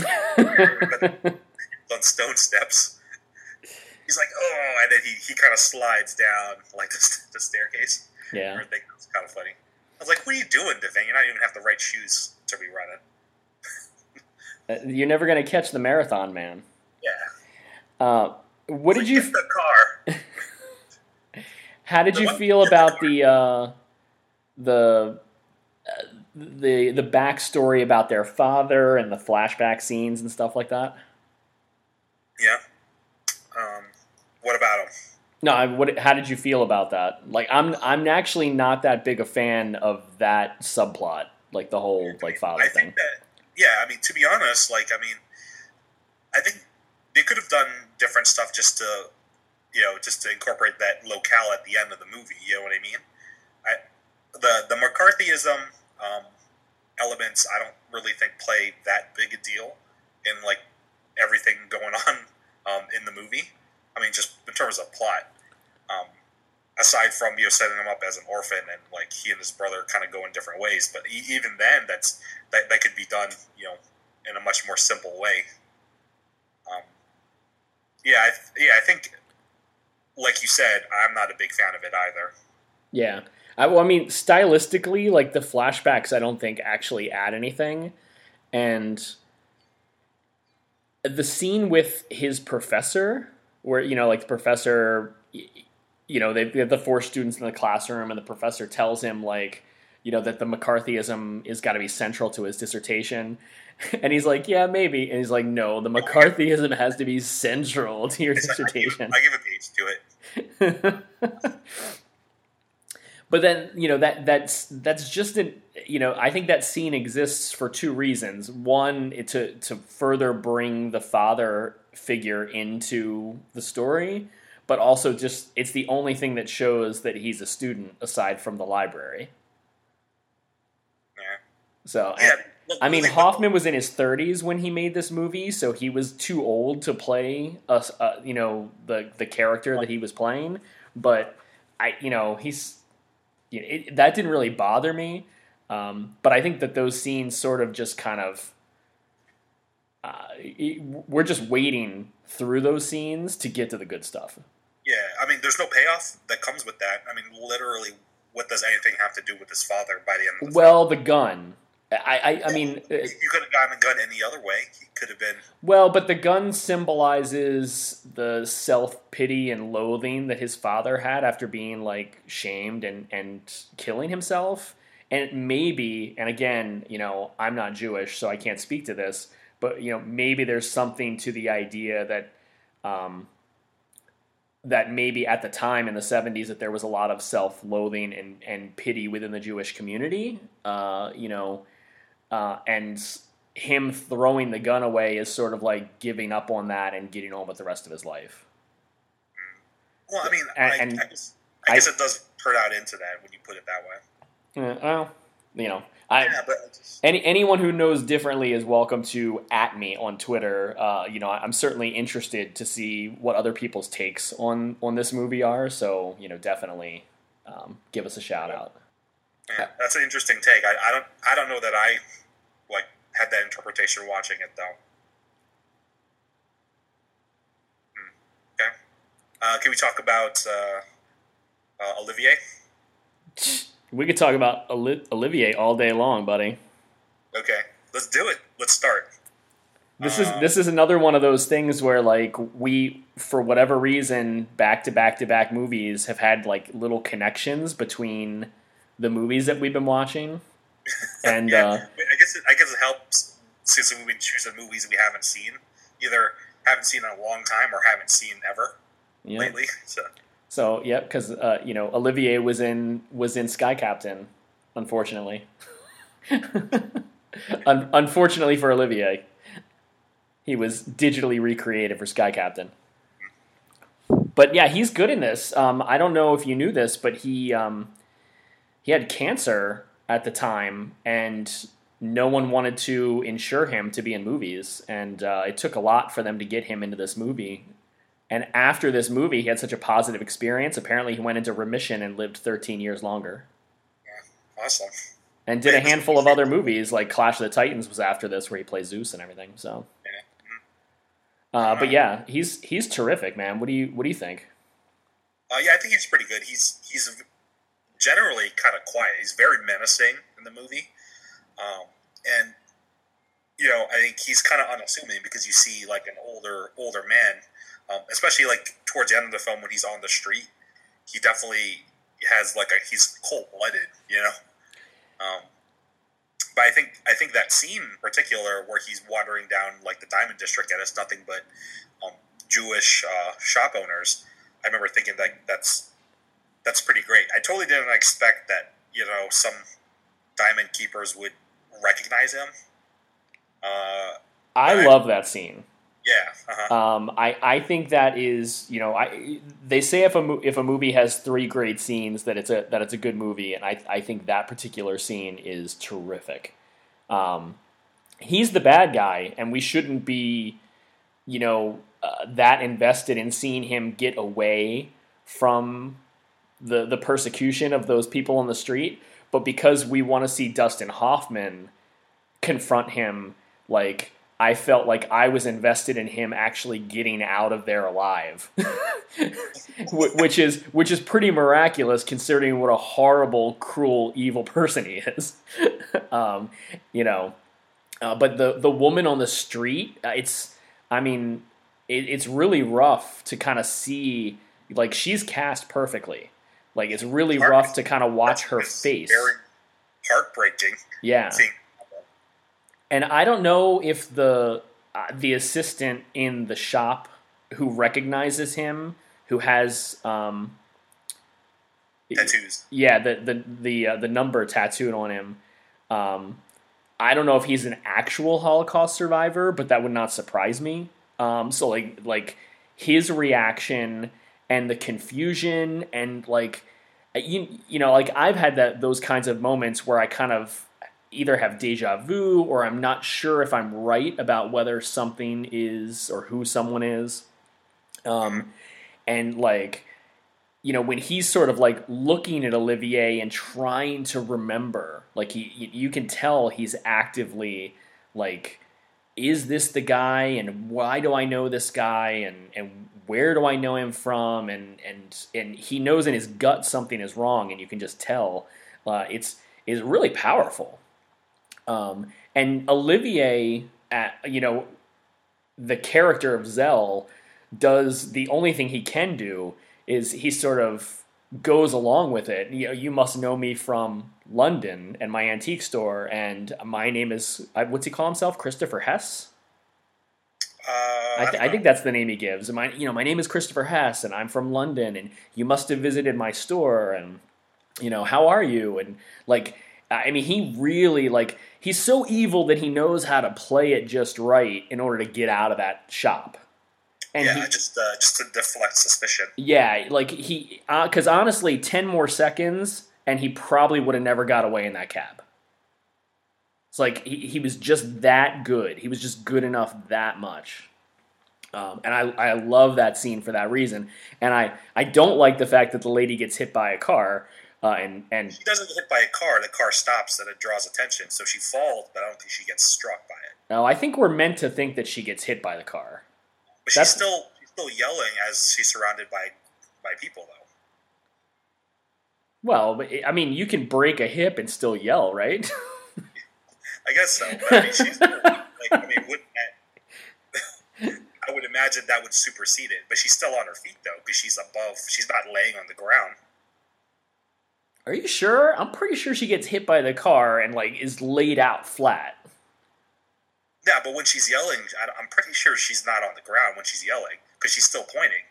on stone steps. He's like, oh, and then he, he kind of slides down like the, the staircase. Yeah, I think that's kind of funny. I was like, what are you doing, Devane? You're not even have the right shoes to be running. uh, you're never gonna catch the marathon man. Yeah. Uh, what did Like, you? Get the car. How did The you one- feel get the about car. the uh, the uh, the the backstory about their father and the flashback scenes and stuff like that? Yeah. Um, what about him? No, I, what? How did you feel about that? Like, I'm I'm actually not that big a fan of that subplot, like the whole like father I thing. think that, yeah, I mean, to be honest, like, I mean, I think they could have done different stuff just to, you know, just to incorporate that locale at the end of the movie. You know what I mean? I, the the McCarthyism um, elements, I don't really think play that big a deal in like everything going on um, in the movie. I mean, just in terms of plot. Um, aside from you know setting him up as an orphan and like he and his brother kind of go in different ways, but e- even then, that's that, that could be done you know in a much more simple way. Um, yeah, I th- yeah, I think like you said, I'm not a big fan of it either. Yeah. I, well, I mean, stylistically, like the flashbacks, I don't think actually add anything, and the scene with his professor, where you know, like the professor, you know, they have the four students in the classroom, and the professor tells him like, you know, that the McCarthyism is got to be central to his dissertation, and he's like, yeah, maybe, and he's like, no, the McCarthyism has to be central to your It's like, I, give, dissertation. I give a page to it. But then, you know, that that's that's just an you know, I think that scene exists for two reasons. One, it, to to further bring the father figure into the story, but also just it's the only thing that shows that he's a student aside from the library. Yeah. So, Yeah, and- look, I mean, like, Hoffman was in his thirties when he made this movie, so he was too old to play us, uh, you know, the the character that he was playing. But I, you know, he's you know, it, that didn't really bother me. Um, but I think that those scenes sort of just kind of uh, it, we're just waiting through those scenes to get to the good stuff. Yeah, I mean, there's no payoff that comes with that. I mean, literally, what does anything have to do with his father by the end of the Well, the gun. I, I, I mean, uh, You could have gotten the gun any other way. He could have been. well, but the gun symbolizes the self-pity and loathing that his father had after being, like, shamed and, and killing himself. And maybe, and again, you know, I'm not Jewish, so I can't speak to this, but, you know, maybe there's something to the idea that, um, that maybe at the time in the seventies that there was a lot of self-loathing and, and pity within the Jewish community, uh, you know, uh, and him throwing the gun away is sort of like giving up on that and getting on with the rest of his life. Well, I mean, And- I, and I guess, I guess I- it does turn out into that when you put it that way. Uh, well, you know, I Yeah, but it's just, any anyone who knows differently is welcome to at me on Twitter. Uh, you know, I'm certainly interested to see what other people's takes on on this movie are. So, you know, definitely um, give us a shout out. yeah, that's an interesting take. I, I don't, I don't know that I like had that interpretation watching it though. Hmm. Okay. Uh, can we talk about uh, uh, Olivier? We could talk about Oli- Olivier all day long, buddy. Okay, let's do it. Let's start. This is Um, this is another one of those things where like we, for whatever reason, back to back to back movies have had like little connections between the movies that we've been watching, and yeah, uh, I guess it, I guess it helps since we would choose the movies we haven't seen, either haven't seen in a long time or haven't seen ever yeah. lately. So So yeah, because uh, you know Olivier was in was in Sky Captain, unfortunately. Un- unfortunately for Olivier, he was digitally recreated for Sky Captain. But yeah, he's good in this. Um, I don't know if you knew this, but he um, he had cancer at the time, and no one wanted to insure him to be in movies, and uh, it took a lot for them to get him into this movie. And after this movie, he had such a positive experience. Apparently, he went into remission and lived thirteen years longer. yeah, awesome. And did a handful of other movies, like Clash of the Titans was after this, where he plays Zeus and everything. So, Yeah. uh, but yeah, he's he's terrific, man. What do you what do you think? Uh, yeah, I think he's pretty good. He's he's generally kind of quiet. He's very menacing in the movie, um, and you know, I think he's kind of unassuming because you see like an older older man, um, especially like towards the end of the film when he's on the street. He definitely has like a he's cold blooded, you know. Um, but I think I think that scene in particular where he's wandering down like the Diamond District and it's nothing but um, Jewish uh, shop owners. I remember thinking that that's that's pretty great. I totally didn't expect that, you know, some diamond keepers would recognize him. Uh, I I- love that scene. yeah, uh-huh. Um, I, I think that is, you know, I they say if a mo- if a movie has three great scenes that it's a that it's a good movie, and I I think that particular scene is terrific. Um, he's the bad guy, and we shouldn't be, you know, uh, that invested in seeing him get away from the the persecution of those people on the street. But because we want to see Dustin Hoffman confront him, like, I felt like I was invested in him actually getting out of there alive, which is which is pretty miraculous considering what a horrible, cruel, evil person he is. um, you know, uh, but the the woman on the street, uh, it's I mean, it, it's really rough to kind of see. Like, she's cast perfectly. Like, it's really Heart- rough to kind of watch her It's face. very heartbreaking. Yeah. Seeing And I don't know if the uh, the assistant in the shop who recognizes him, who has um, tattoos. yeah, the the the uh, the number tattooed on him. Um, I don't know if he's an actual Holocaust survivor, but that would not surprise me. Um, so like like his reaction and the confusion and like you you know like I've had that those kinds of moments where I kind of either have deja vu or I'm not sure if I'm right about whether something is or who someone is. Um, and like, you know, when he's sort of like looking at Olivier and trying to remember, like he, you can tell he's actively like, is this the guy? And why do I know this guy? And, and where do I know him from? And, and, and he knows in his gut something is wrong and you can just tell. Uh, it's, is really powerful. Um, and Olivier, at, you know, the character of Zell does the only thing he can do is he sort of goes along with it. You know, you must know me from London and my antique store, and my name is, what's he call himself? Christopher Hess? Uh, I, th- I think that's the name he gives. My, you know, my name is Christopher Hess, and I'm from London, and you must have visited my store, and, you know, how are you? And, like, I mean, he really, like, he's so evil that he knows how to play it just right in order to get out of that shop. And yeah, he, just uh, just to deflect suspicion. yeah, like, he, because uh, honestly, ten more seconds, and he probably would have never got away in that cab. It's like, he, he was just that good. He was just good enough that much. Um, and I, I love that scene for that reason. And I, I don't like the fact that the lady gets hit by a car. Uh, and, and She doesn't get hit by a car. The car stops and it draws attention. So she falls, but I don't think she gets struck by it. no, I think we're meant to think that she gets hit by the car. But That's- she's still she's still yelling as she's surrounded by by people, though. Well, but, I mean, you can break a hip and still yell, right? I guess so. But I mean, she's like, I mean, wouldn't that imagine that would supersede it. But she's still on her feet though, because she's above. She's not laying on the ground. Are you sure? I'm pretty sure she gets hit by the car and like is laid out flat. Yeah, but when she's yelling, I'm pretty sure she's not on the ground when she's yelling because she's still pointing.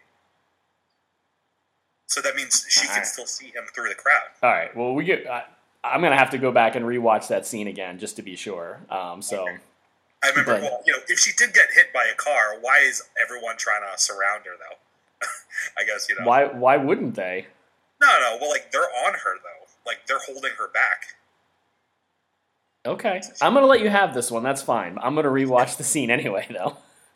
So that means she can still see him through the crowd. All right. Well, we get. I, I'm gonna have to go back and rewatch that scene again just to be sure. Um, so. Okay. I remember, but, well, you know, if she did get hit by a car, why is everyone trying to surround her, though? I guess, you know. Why Why wouldn't they? No, no. Well, like, they're on her, though. Like, they're holding her back. Okay. I'm going to let you have this one. That's fine. I'm going to rewatch the scene anyway, though.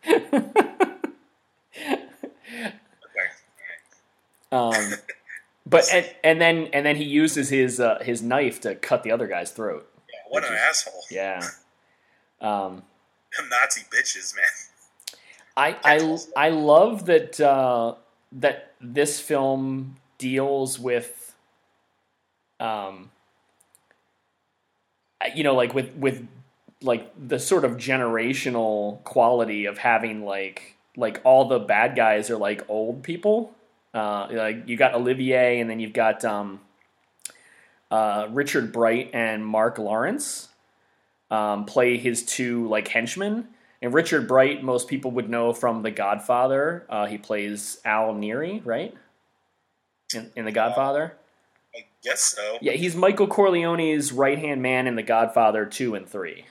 Okay. um, but, and, and then and then he uses his uh, his knife to cut the other guy's throat. Yeah, what an is, asshole. Yeah. Um, Nazi bitches, man. I I I love that uh, that this film deals with, um, you know, like with with like the sort of generational quality of having like like all the bad guys are like old people. Uh, like you got Olivier, and then you've got um, uh, Richard Bright and Mark Lawrence. Um, play his two like henchmen, and Richard Bright most people would know from The Godfather. Uh, he plays Al Neary, right? In, in The Godfather. Uh, I guess so. Yeah, he's Michael Corleone's right hand man in The Godfather two and three.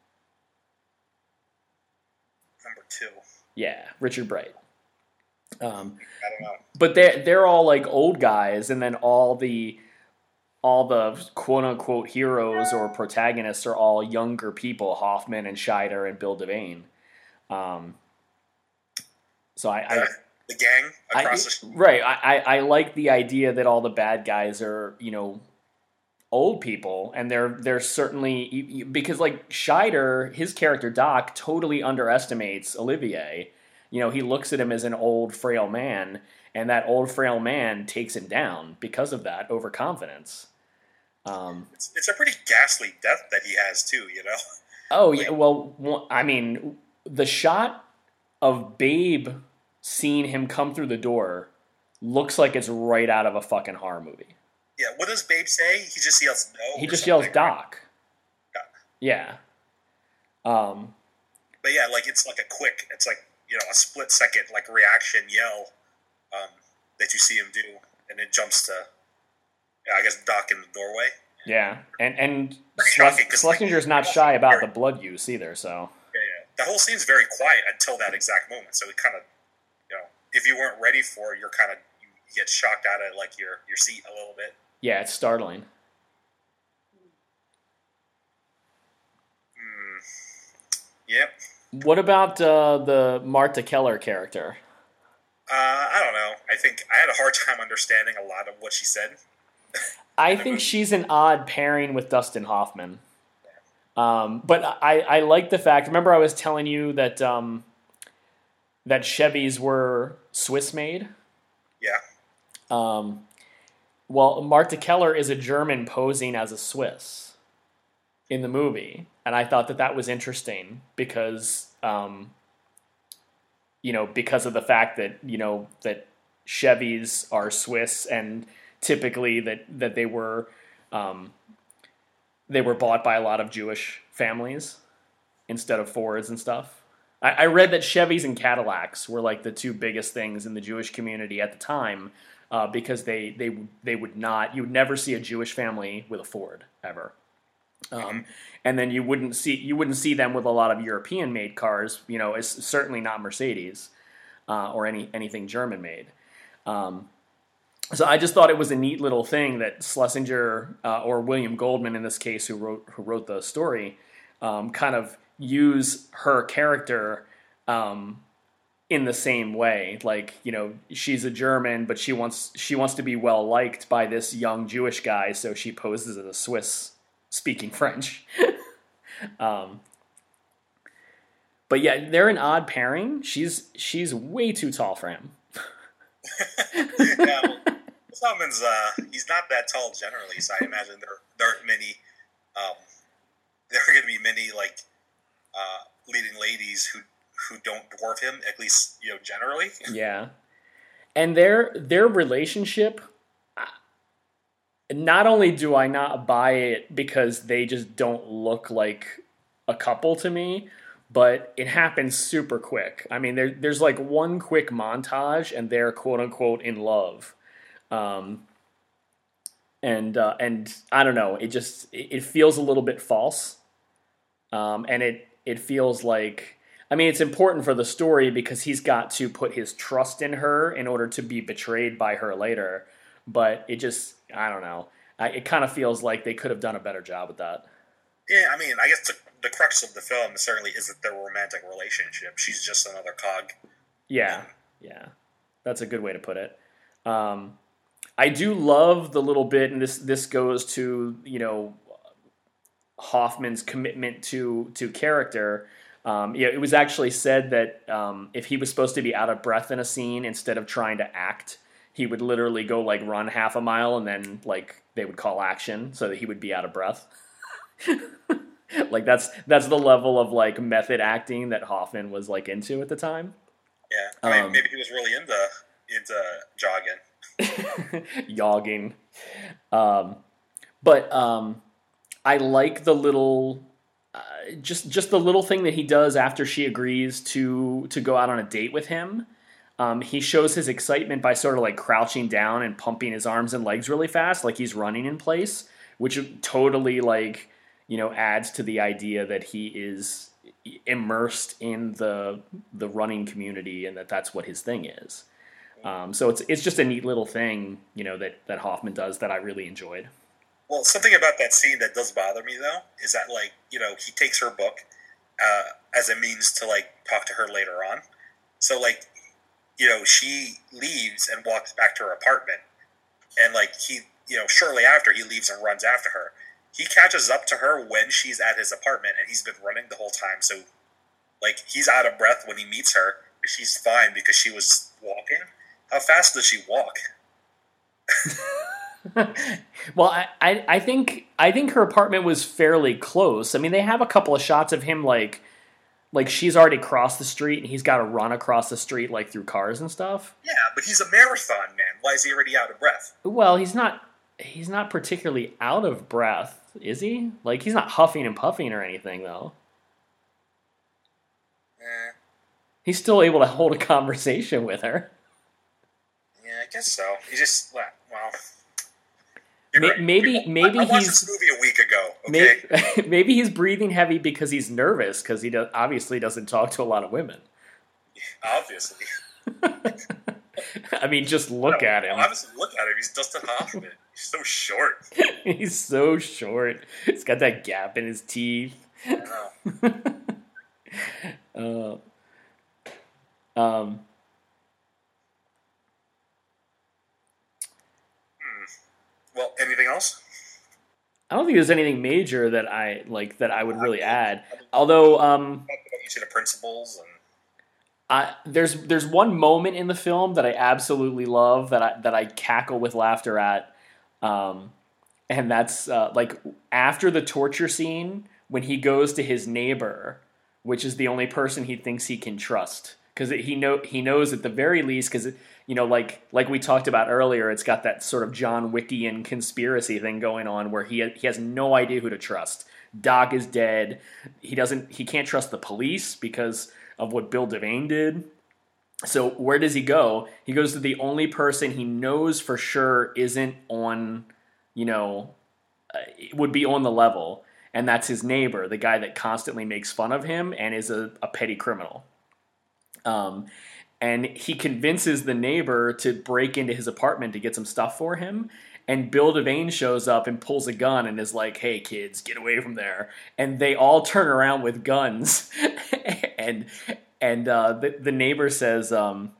Number two. Yeah, Richard Bright. Um, I don't know. But they're they're all like old guys, and then all the. all the quote-unquote heroes or protagonists are all younger people, Hoffman and Scheider and Bill Devane. Um, so I... I the gang across I, the street. Right. I, I, I like the idea that all the bad guys are, you know, old people. And they're, they're certainly... Because, like, Scheider, his character, Doc, totally underestimates Olivier. You know, he looks at him as an old, frail man, and that old, frail man takes him down because of that overconfidence. Um, it's, it's a pretty ghastly death that he has too, you know. Oh yeah, well, I mean, the shot of Babe seeing him come through the door looks like it's right out of a fucking horror movie. Yeah, what does Babe say? He just yells no. He just yells Doc. Yeah. Yeah. Um, but yeah, like it's like a quick, it's like you know a split second like reaction yell um, that you see him do, and it jumps to. Yeah, I guess Doc in the doorway. Yeah, and and shocking, Schlesinger's not shy about the blood use either. So yeah, yeah, the whole scene's very quiet until that exact moment. So it kind of, you know, if you weren't ready for it, you're kind of you get shocked out of like your your seat a little bit. Yeah, it's startling. Mm, yep. What about uh, the Marta Keller character? Uh, I don't know. I think I had a hard time understanding a lot of what she said. I think she's an odd pairing with Dustin Hoffman. Um, but I, I like the fact, remember I was telling you that um, that Chevys were Swiss-made? Yeah. Um, well, Marta Keller is a German posing as a Swiss in the movie. And I thought that that was interesting because, um, you know, because of the fact that, you know, that Chevys are Swiss and typically that, that they were um, they were bought by a lot of Jewish families instead of Fords and stuff. I, I read that Chevys and Cadillacs were like the two biggest things in the Jewish community at the time uh, because they they they would not you would never see a Jewish family with a Ford ever. Um, and then you wouldn't see you wouldn't see them with a lot of European made cars. You know, it's certainly not Mercedes uh, or any anything German made. Um, So I just thought it was a neat little thing that Schlesinger uh, or William Goldman, in this case, who wrote who wrote the story, um, kind of use her character um, in the same way. Like, you know, she's a German, but she wants she wants to be well liked by this young Jewish guy, so she poses as a Swiss speaking French. um, but yeah, they're an odd pairing. She's she's way too tall for him. Yeah, well, Salman's uh, he's not that tall generally, so I imagine there there aren't many. Um, there are going to be many like uh, leading ladies who who don't dwarf him, at least, you know, generally. Yeah. And their their relationship, not only do I not buy it because they just don't look like a couple to me, but it happens super quick. I mean, there, there's like one quick montage, and they're quote unquote in love, um, and uh, and I don't know. It just it feels a little bit false, um, and it it feels like. I mean, it's important for the story because he's got to put his trust in her in order to be betrayed by her later. But it just, I don't know. I, it kind of feels like they could have done a better job with that. Yeah, I mean, I guess the, the crux of the film certainly isn't their romantic relationship. She's just another cog. Yeah, yeah. That's a good way to put it. Um, I do love the little bit, and this this goes to, you know, Hoffman's commitment to to character. Um, yeah, it was actually said that um, if he was supposed to be out of breath in a scene, instead of trying to act, he would literally go like run half a mile, and then like they would call action so that he would be out of breath. Like that's that's the level of like method acting that Hoffman was like into at the time. Yeah, I mean, um, maybe he was really into into jogging, jogging. Um, but um, I like the little. Uh, just just the little thing that he does after she agrees to to go out on a date with him. Um, he shows his excitement by sort of like crouching down and pumping his arms and legs really fast, like he's running in place, which totally like, you know, adds to the idea that he is immersed in the the running community and that that's what his thing is. Um, so it's it's just a neat little thing, you know, that that Hoffman does that I really enjoyed. Well, something about that scene that does bother me, though, is that, like, you know, he takes her book uh, as a means to, like, talk to her later on. So, like, you know, she leaves and walks back to her apartment. And, like, he, you know, shortly after, he leaves and runs after her. He catches up to her when she's at his apartment, and he's been running the whole time. So, like, he's out of breath when he meets her, but she's fine because she was walking. How fast does she walk? Well, I, I, I think I think her apartment was fairly close. I mean, they have a couple of shots of him like like she's already crossed the street and he's got to run across the street like through cars and stuff. Yeah, but he's a marathon man. Why is he already out of breath? Well, he's not he's not particularly out of breath, is he? Like he's not huffing and puffing or anything though. Eh. He's still able to hold a conversation with her. Yeah, I guess so. He just well. Right. Maybe maybe I, I watched he's this movie a week ago. Okay, maybe, maybe he's breathing heavy because he's nervous because he do, obviously doesn't talk to a lot of women. Obviously, I mean, just look no, at him. Obviously, look at him. He's Dustin Hoffman. He's so short. He's so short. He's got that gap in his teeth. I know. uh, um. Well, anything else? I don't think there's anything major that I like that I would really add. Although, um, you see the principles and I, there's there's one moment in the film that I absolutely love that I that I cackle with laughter at, um, and that's uh, like after the torture scene when he goes to his neighbor, which is the only person he thinks he can trust because he know he knows at the very least because. You know, like like we talked about earlier, it's got that sort of John Wickian conspiracy thing going on where he he has no idea who to trust. Doc is dead. He doesn't. He can't trust the police because of what Bill Devane did. So where does he go? He goes to the only person he knows for sure isn't on, you know, uh, would be on the level, and that's his neighbor, the guy that constantly makes fun of him and is a, a petty criminal. Um. And he convinces the neighbor to break into his apartment to get some stuff for him. And Bill Devane shows up and pulls a gun and is like, hey, kids, get away from there. And they all turn around with guns. and and uh, the, the neighbor says... Um,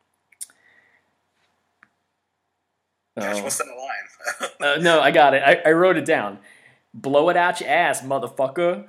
Gosh, oh. What's that line? uh, no, I got it. I, I wrote it down. Blow it out your ass, motherfucker.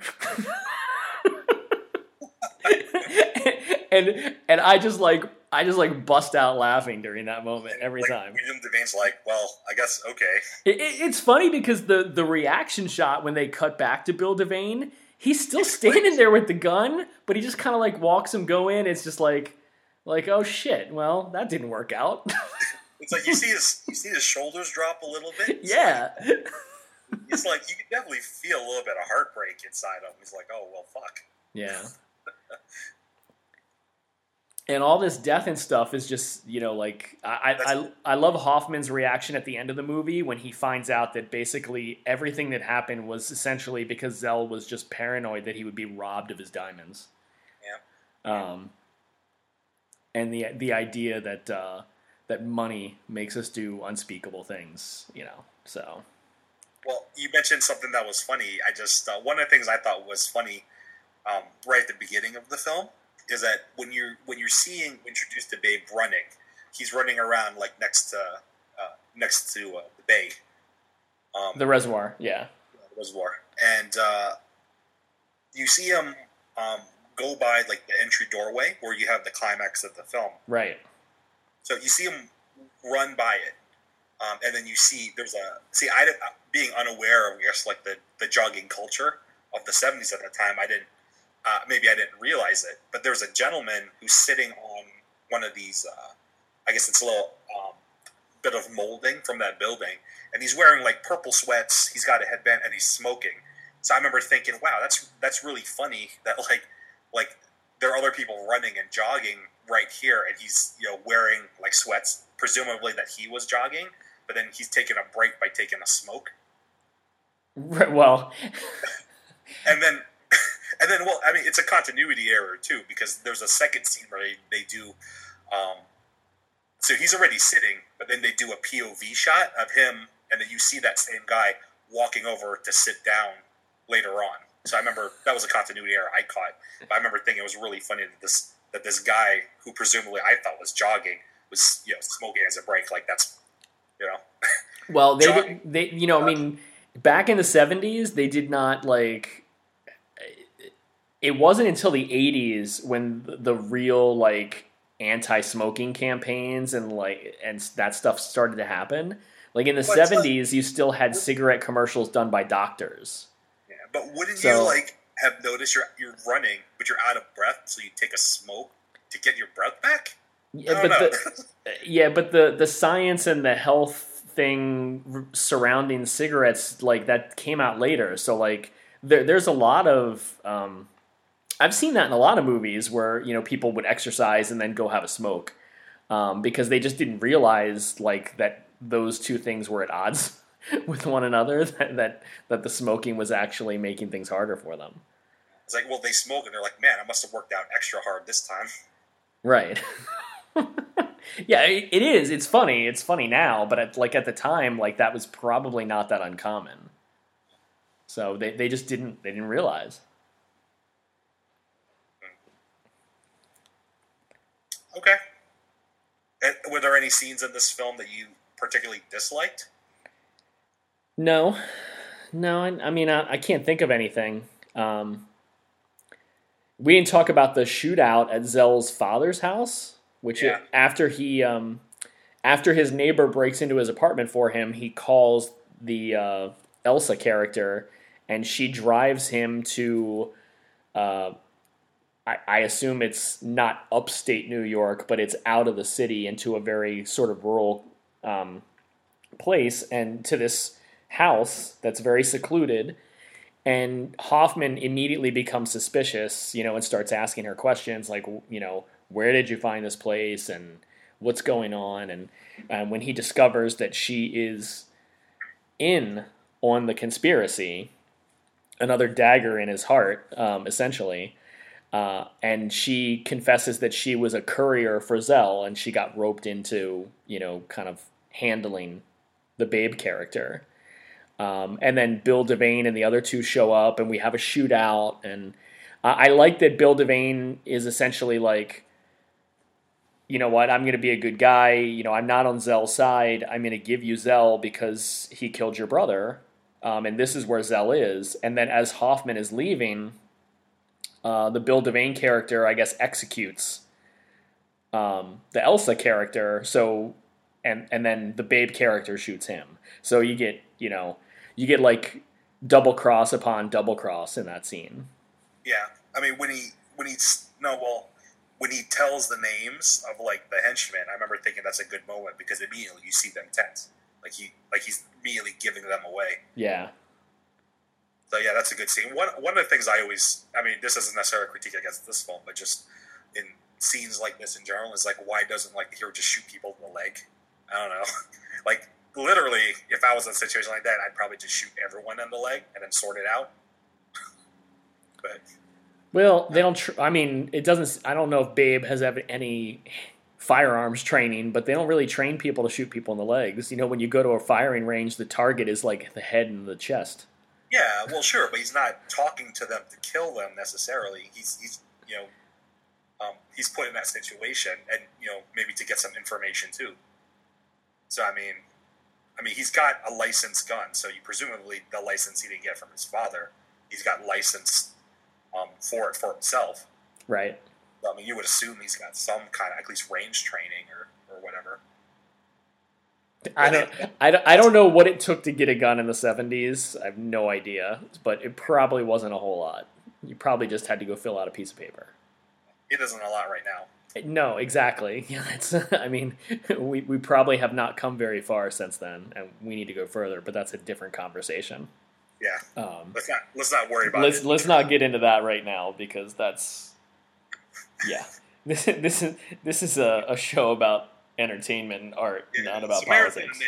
And and I just like I just like bust out laughing during that moment every like, time. William Devane's like, well, I guess okay. It, it, it's funny because the the reaction shot when they cut back to Bill Devane, he's still standing there with the gun, but he just kind of like walks him go in. It's just like, like oh shit, well that didn't work out. It's like you see his you see his shoulders drop a little bit. Yeah. He's like, you can definitely feel a little bit of heartbreak inside him. He's like, oh well, fuck. Yeah. And all this death and stuff is just, you know, like, I, I, I love Hoffman's reaction at the end of the movie when he finds out that basically everything that happened was essentially because Zell was just paranoid that he would be robbed of his diamonds. Yeah. Um, and the the idea that uh, that money makes us do unspeakable things, you know, so. Well, you mentioned something that was funny. I just, uh, one of the things I thought was funny um, right at the beginning of the film is that when you're when you're seeing introduced to Babe running, he's running around like next to uh, next to uh, the bay, um, the reservoir, yeah, the reservoir, and uh, you see him um, go by like the entry doorway where you have the climax of the film, right? So you see him run by it, um, and then you see there's a see I didn't, being unaware of I guess like the the jogging culture of the seventies at the time, I didn't. Uh, maybe I didn't realize it, but there's a gentleman who's sitting on one of these, uh, I guess it's a little um, bit of molding from that building, and he's wearing like purple sweats, he's got a headband, and he's smoking. So I remember thinking, wow, that's that's really funny that like like there are other people running and jogging right here, and he's, you know, wearing like sweats, presumably that he was jogging, but then he's taking a break by taking a smoke. Right, well, and then. And then, well, I mean, it's a continuity error, too, because there's a second scene where they, they do... Um, so he's already sitting, but then they do a P O V shot of him, and then you see that same guy walking over to sit down later on. So I remember, that was a continuity error I caught. But I remember thinking it was really funny that this that this guy, who presumably I thought was jogging, was, you know, smoking as a break. Like, that's, you know... Well, they, did, they you know, I mean, back in the seventies, they did not, like... It wasn't until the eighties when the real like anti-smoking campaigns and like and that stuff started to happen. Like in the but seventies, you still had cigarette commercials done by doctors. Yeah, but wouldn't so, you like have noticed you're you're running, but you're out of breath, so you take a smoke to get your breath back? Yeah, but the, yeah, but the the science and the health thing surrounding cigarettes like that came out later. So like there, there's a lot of um, I've seen that in a lot of movies where, you know, people would exercise and then go have a smoke um, because they just didn't realize like that those two things were at odds with one another. That, that that the smoking was actually making things harder for them. It's like, well, they smoke and they're like, man, I must have worked out extra hard this time. Right. Yeah, it, it is. It's funny. It's funny now, but at, like at the time, like that was probably not that uncommon. So they they just didn't they didn't realize. Okay. And were there any scenes in this film that you particularly disliked? No. No, I, I mean, I, I can't think of anything. Um, we didn't talk about the shootout at Zell's father's house, which yeah. it, after he, um, after his neighbor breaks into his apartment for him, he calls the uh, Elsa character, and she drives him to... Uh, I assume it's not upstate New York, but it's out of the city into a very sort of rural um, place and to this house that's very secluded. And Hoffman immediately becomes suspicious, you know, and starts asking her questions like, you know, where did you find this place and what's going on? And um, when he discovers that she is in on the conspiracy, another dagger in his heart, um, essentially. Uh, and she confesses that she was a courier for Zell, and she got roped into, you know, kind of handling the Babe character. Um, and then Bill Devane and the other two show up, and we have a shootout. And uh, I like that Bill Devane is essentially like, you know what, I'm going to be a good guy. You know, I'm not on Zell's side. I'm going to give you Zell because he killed your brother. Um, and this is where Zell is. And then as Hoffman is leaving... Uh, the Bill Devane character, I guess, executes um, the Elsa character. So, and and then the Babe character shoots him. So you get, you know, you get like double cross upon double cross in that scene. Yeah, I mean when he when he's no well when he tells the names of like the henchmen, I remember thinking that's a good moment because immediately you see them tense, like he like he's immediately giving them away. Yeah. So yeah, that's a good scene. One one of the things I always, I mean, this isn't necessarily a critique against this film, but just in scenes like this in general, is like why doesn't like the hero just shoot people in the leg? I don't know, like. Literally, if I was in a situation like that, I'd probably just shoot everyone in the leg and then sort it out. But well, they don't. Tr- I mean, it doesn't. I don't know if Babe has ever any firearms training, but they don't really train people to shoot people in the legs. You know, when you go to a firing range, the target is like the head and the chest. Yeah, well, sure, but he's not talking to them to kill them necessarily. He's he's you know, um, he's put in that situation, and you know, maybe to get some information too. So I mean. I mean, he's got a licensed gun, so you presumably the license he didn't get from his father. He's got license um, for it for himself. Right. So, I mean, you would assume he's got some kind of at least range training or, or whatever. I don't, I don't. I don't know what it took to get a gun in the seventies. I have no idea, but it probably wasn't a whole lot. You probably just had to go fill out a piece of paper. It isn't a lot right now. No, exactly. Yeah, that's. I mean, we we probably have not come very far since then, and we need to go further. But that's a different conversation. Yeah. Um, let's not let's not worry about let's, it. Let's not get into that right now because that's. Yeah, this this is this is a, a show about entertainment and art, yeah, not about it's Marathon politics.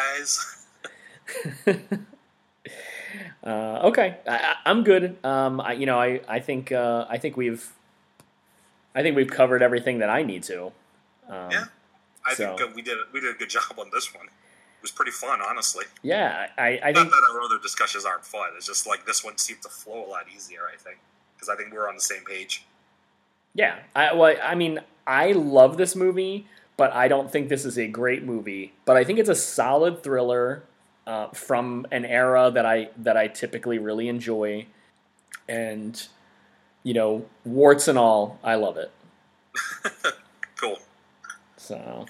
Man, guys. uh, okay, I, I'm good. Um, I, you know, I I think uh, I think we've. I think we've covered everything that I need to. Um, yeah, I so. think uh, we did we did a good job on this one. It was pretty fun, honestly. Yeah, I, I Not think that our other discussions aren't fun. It's just like this one seemed to flow a lot easier. I think because I think we were on the same page. Yeah, I well, I mean, I love this movie, but I don't think this is a great movie. But I think it's a solid thriller uh, from an era that I that I typically really enjoy, and. You know, warts and all, I love it. Cool. So,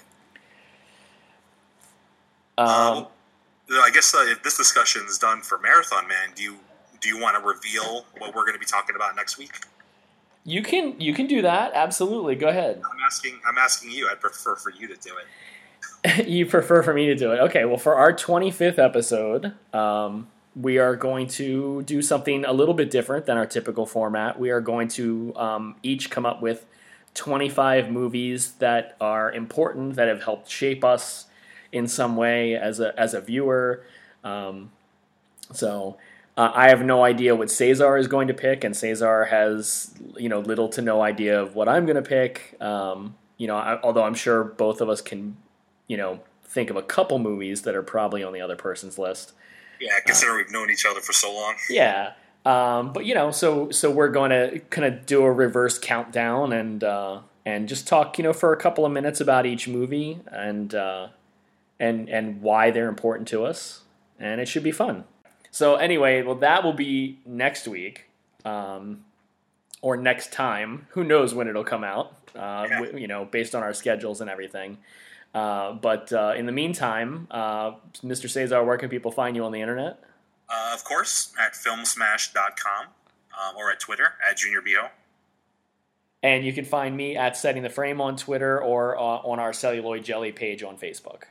um, um, I guess uh, if this discussion is done for Marathon Man, do you do you want to reveal what we're going to be talking about next week? You can you can do that. Absolutely, go ahead. I'm asking I'm asking you. I'd prefer for you to do it. You prefer for me to do it? Okay. Well, for our twenty-fifth episode, um, we are going to do something a little bit different than our typical format. We are going to um, each come up with twenty-five movies that are important, that have helped shape us in some way as a as a viewer. Um, so uh, I have no idea what Cesar is going to pick, and Cesar has you know little to no idea of what I'm going to pick. Um, you know, I, although I'm sure both of us can you know think of a couple movies that are probably on the other person's list. Yeah, considering uh, we've known each other for so long. Yeah, um, but you know, so so we're going to kind of do a reverse countdown and uh, and just talk, you know, for a couple of minutes about each movie and uh, and and why they're important to us, and it should be fun. So anyway, well, that will be next week um, or next time. Who knows when it'll come out? Uh, yeah. w- you know, based on our schedules and everything. Uh, but uh, in the meantime, uh, Mister Cesar, where can people find you on the internet? Uh, of course, at film smash dot com um, or at Twitter at Junior B O. And you can find me at Setting the Frame on Twitter or uh, on our Celluloid Jelly page on Facebook.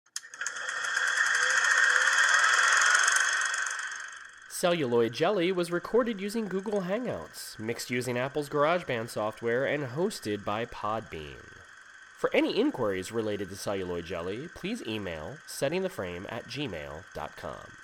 Celluloid Jelly was recorded using Google Hangouts, mixed using Apple's GarageBand software, and hosted by Podbean. For any inquiries related to Celluloid Jelly, please email settingtheframe at gmail dot com.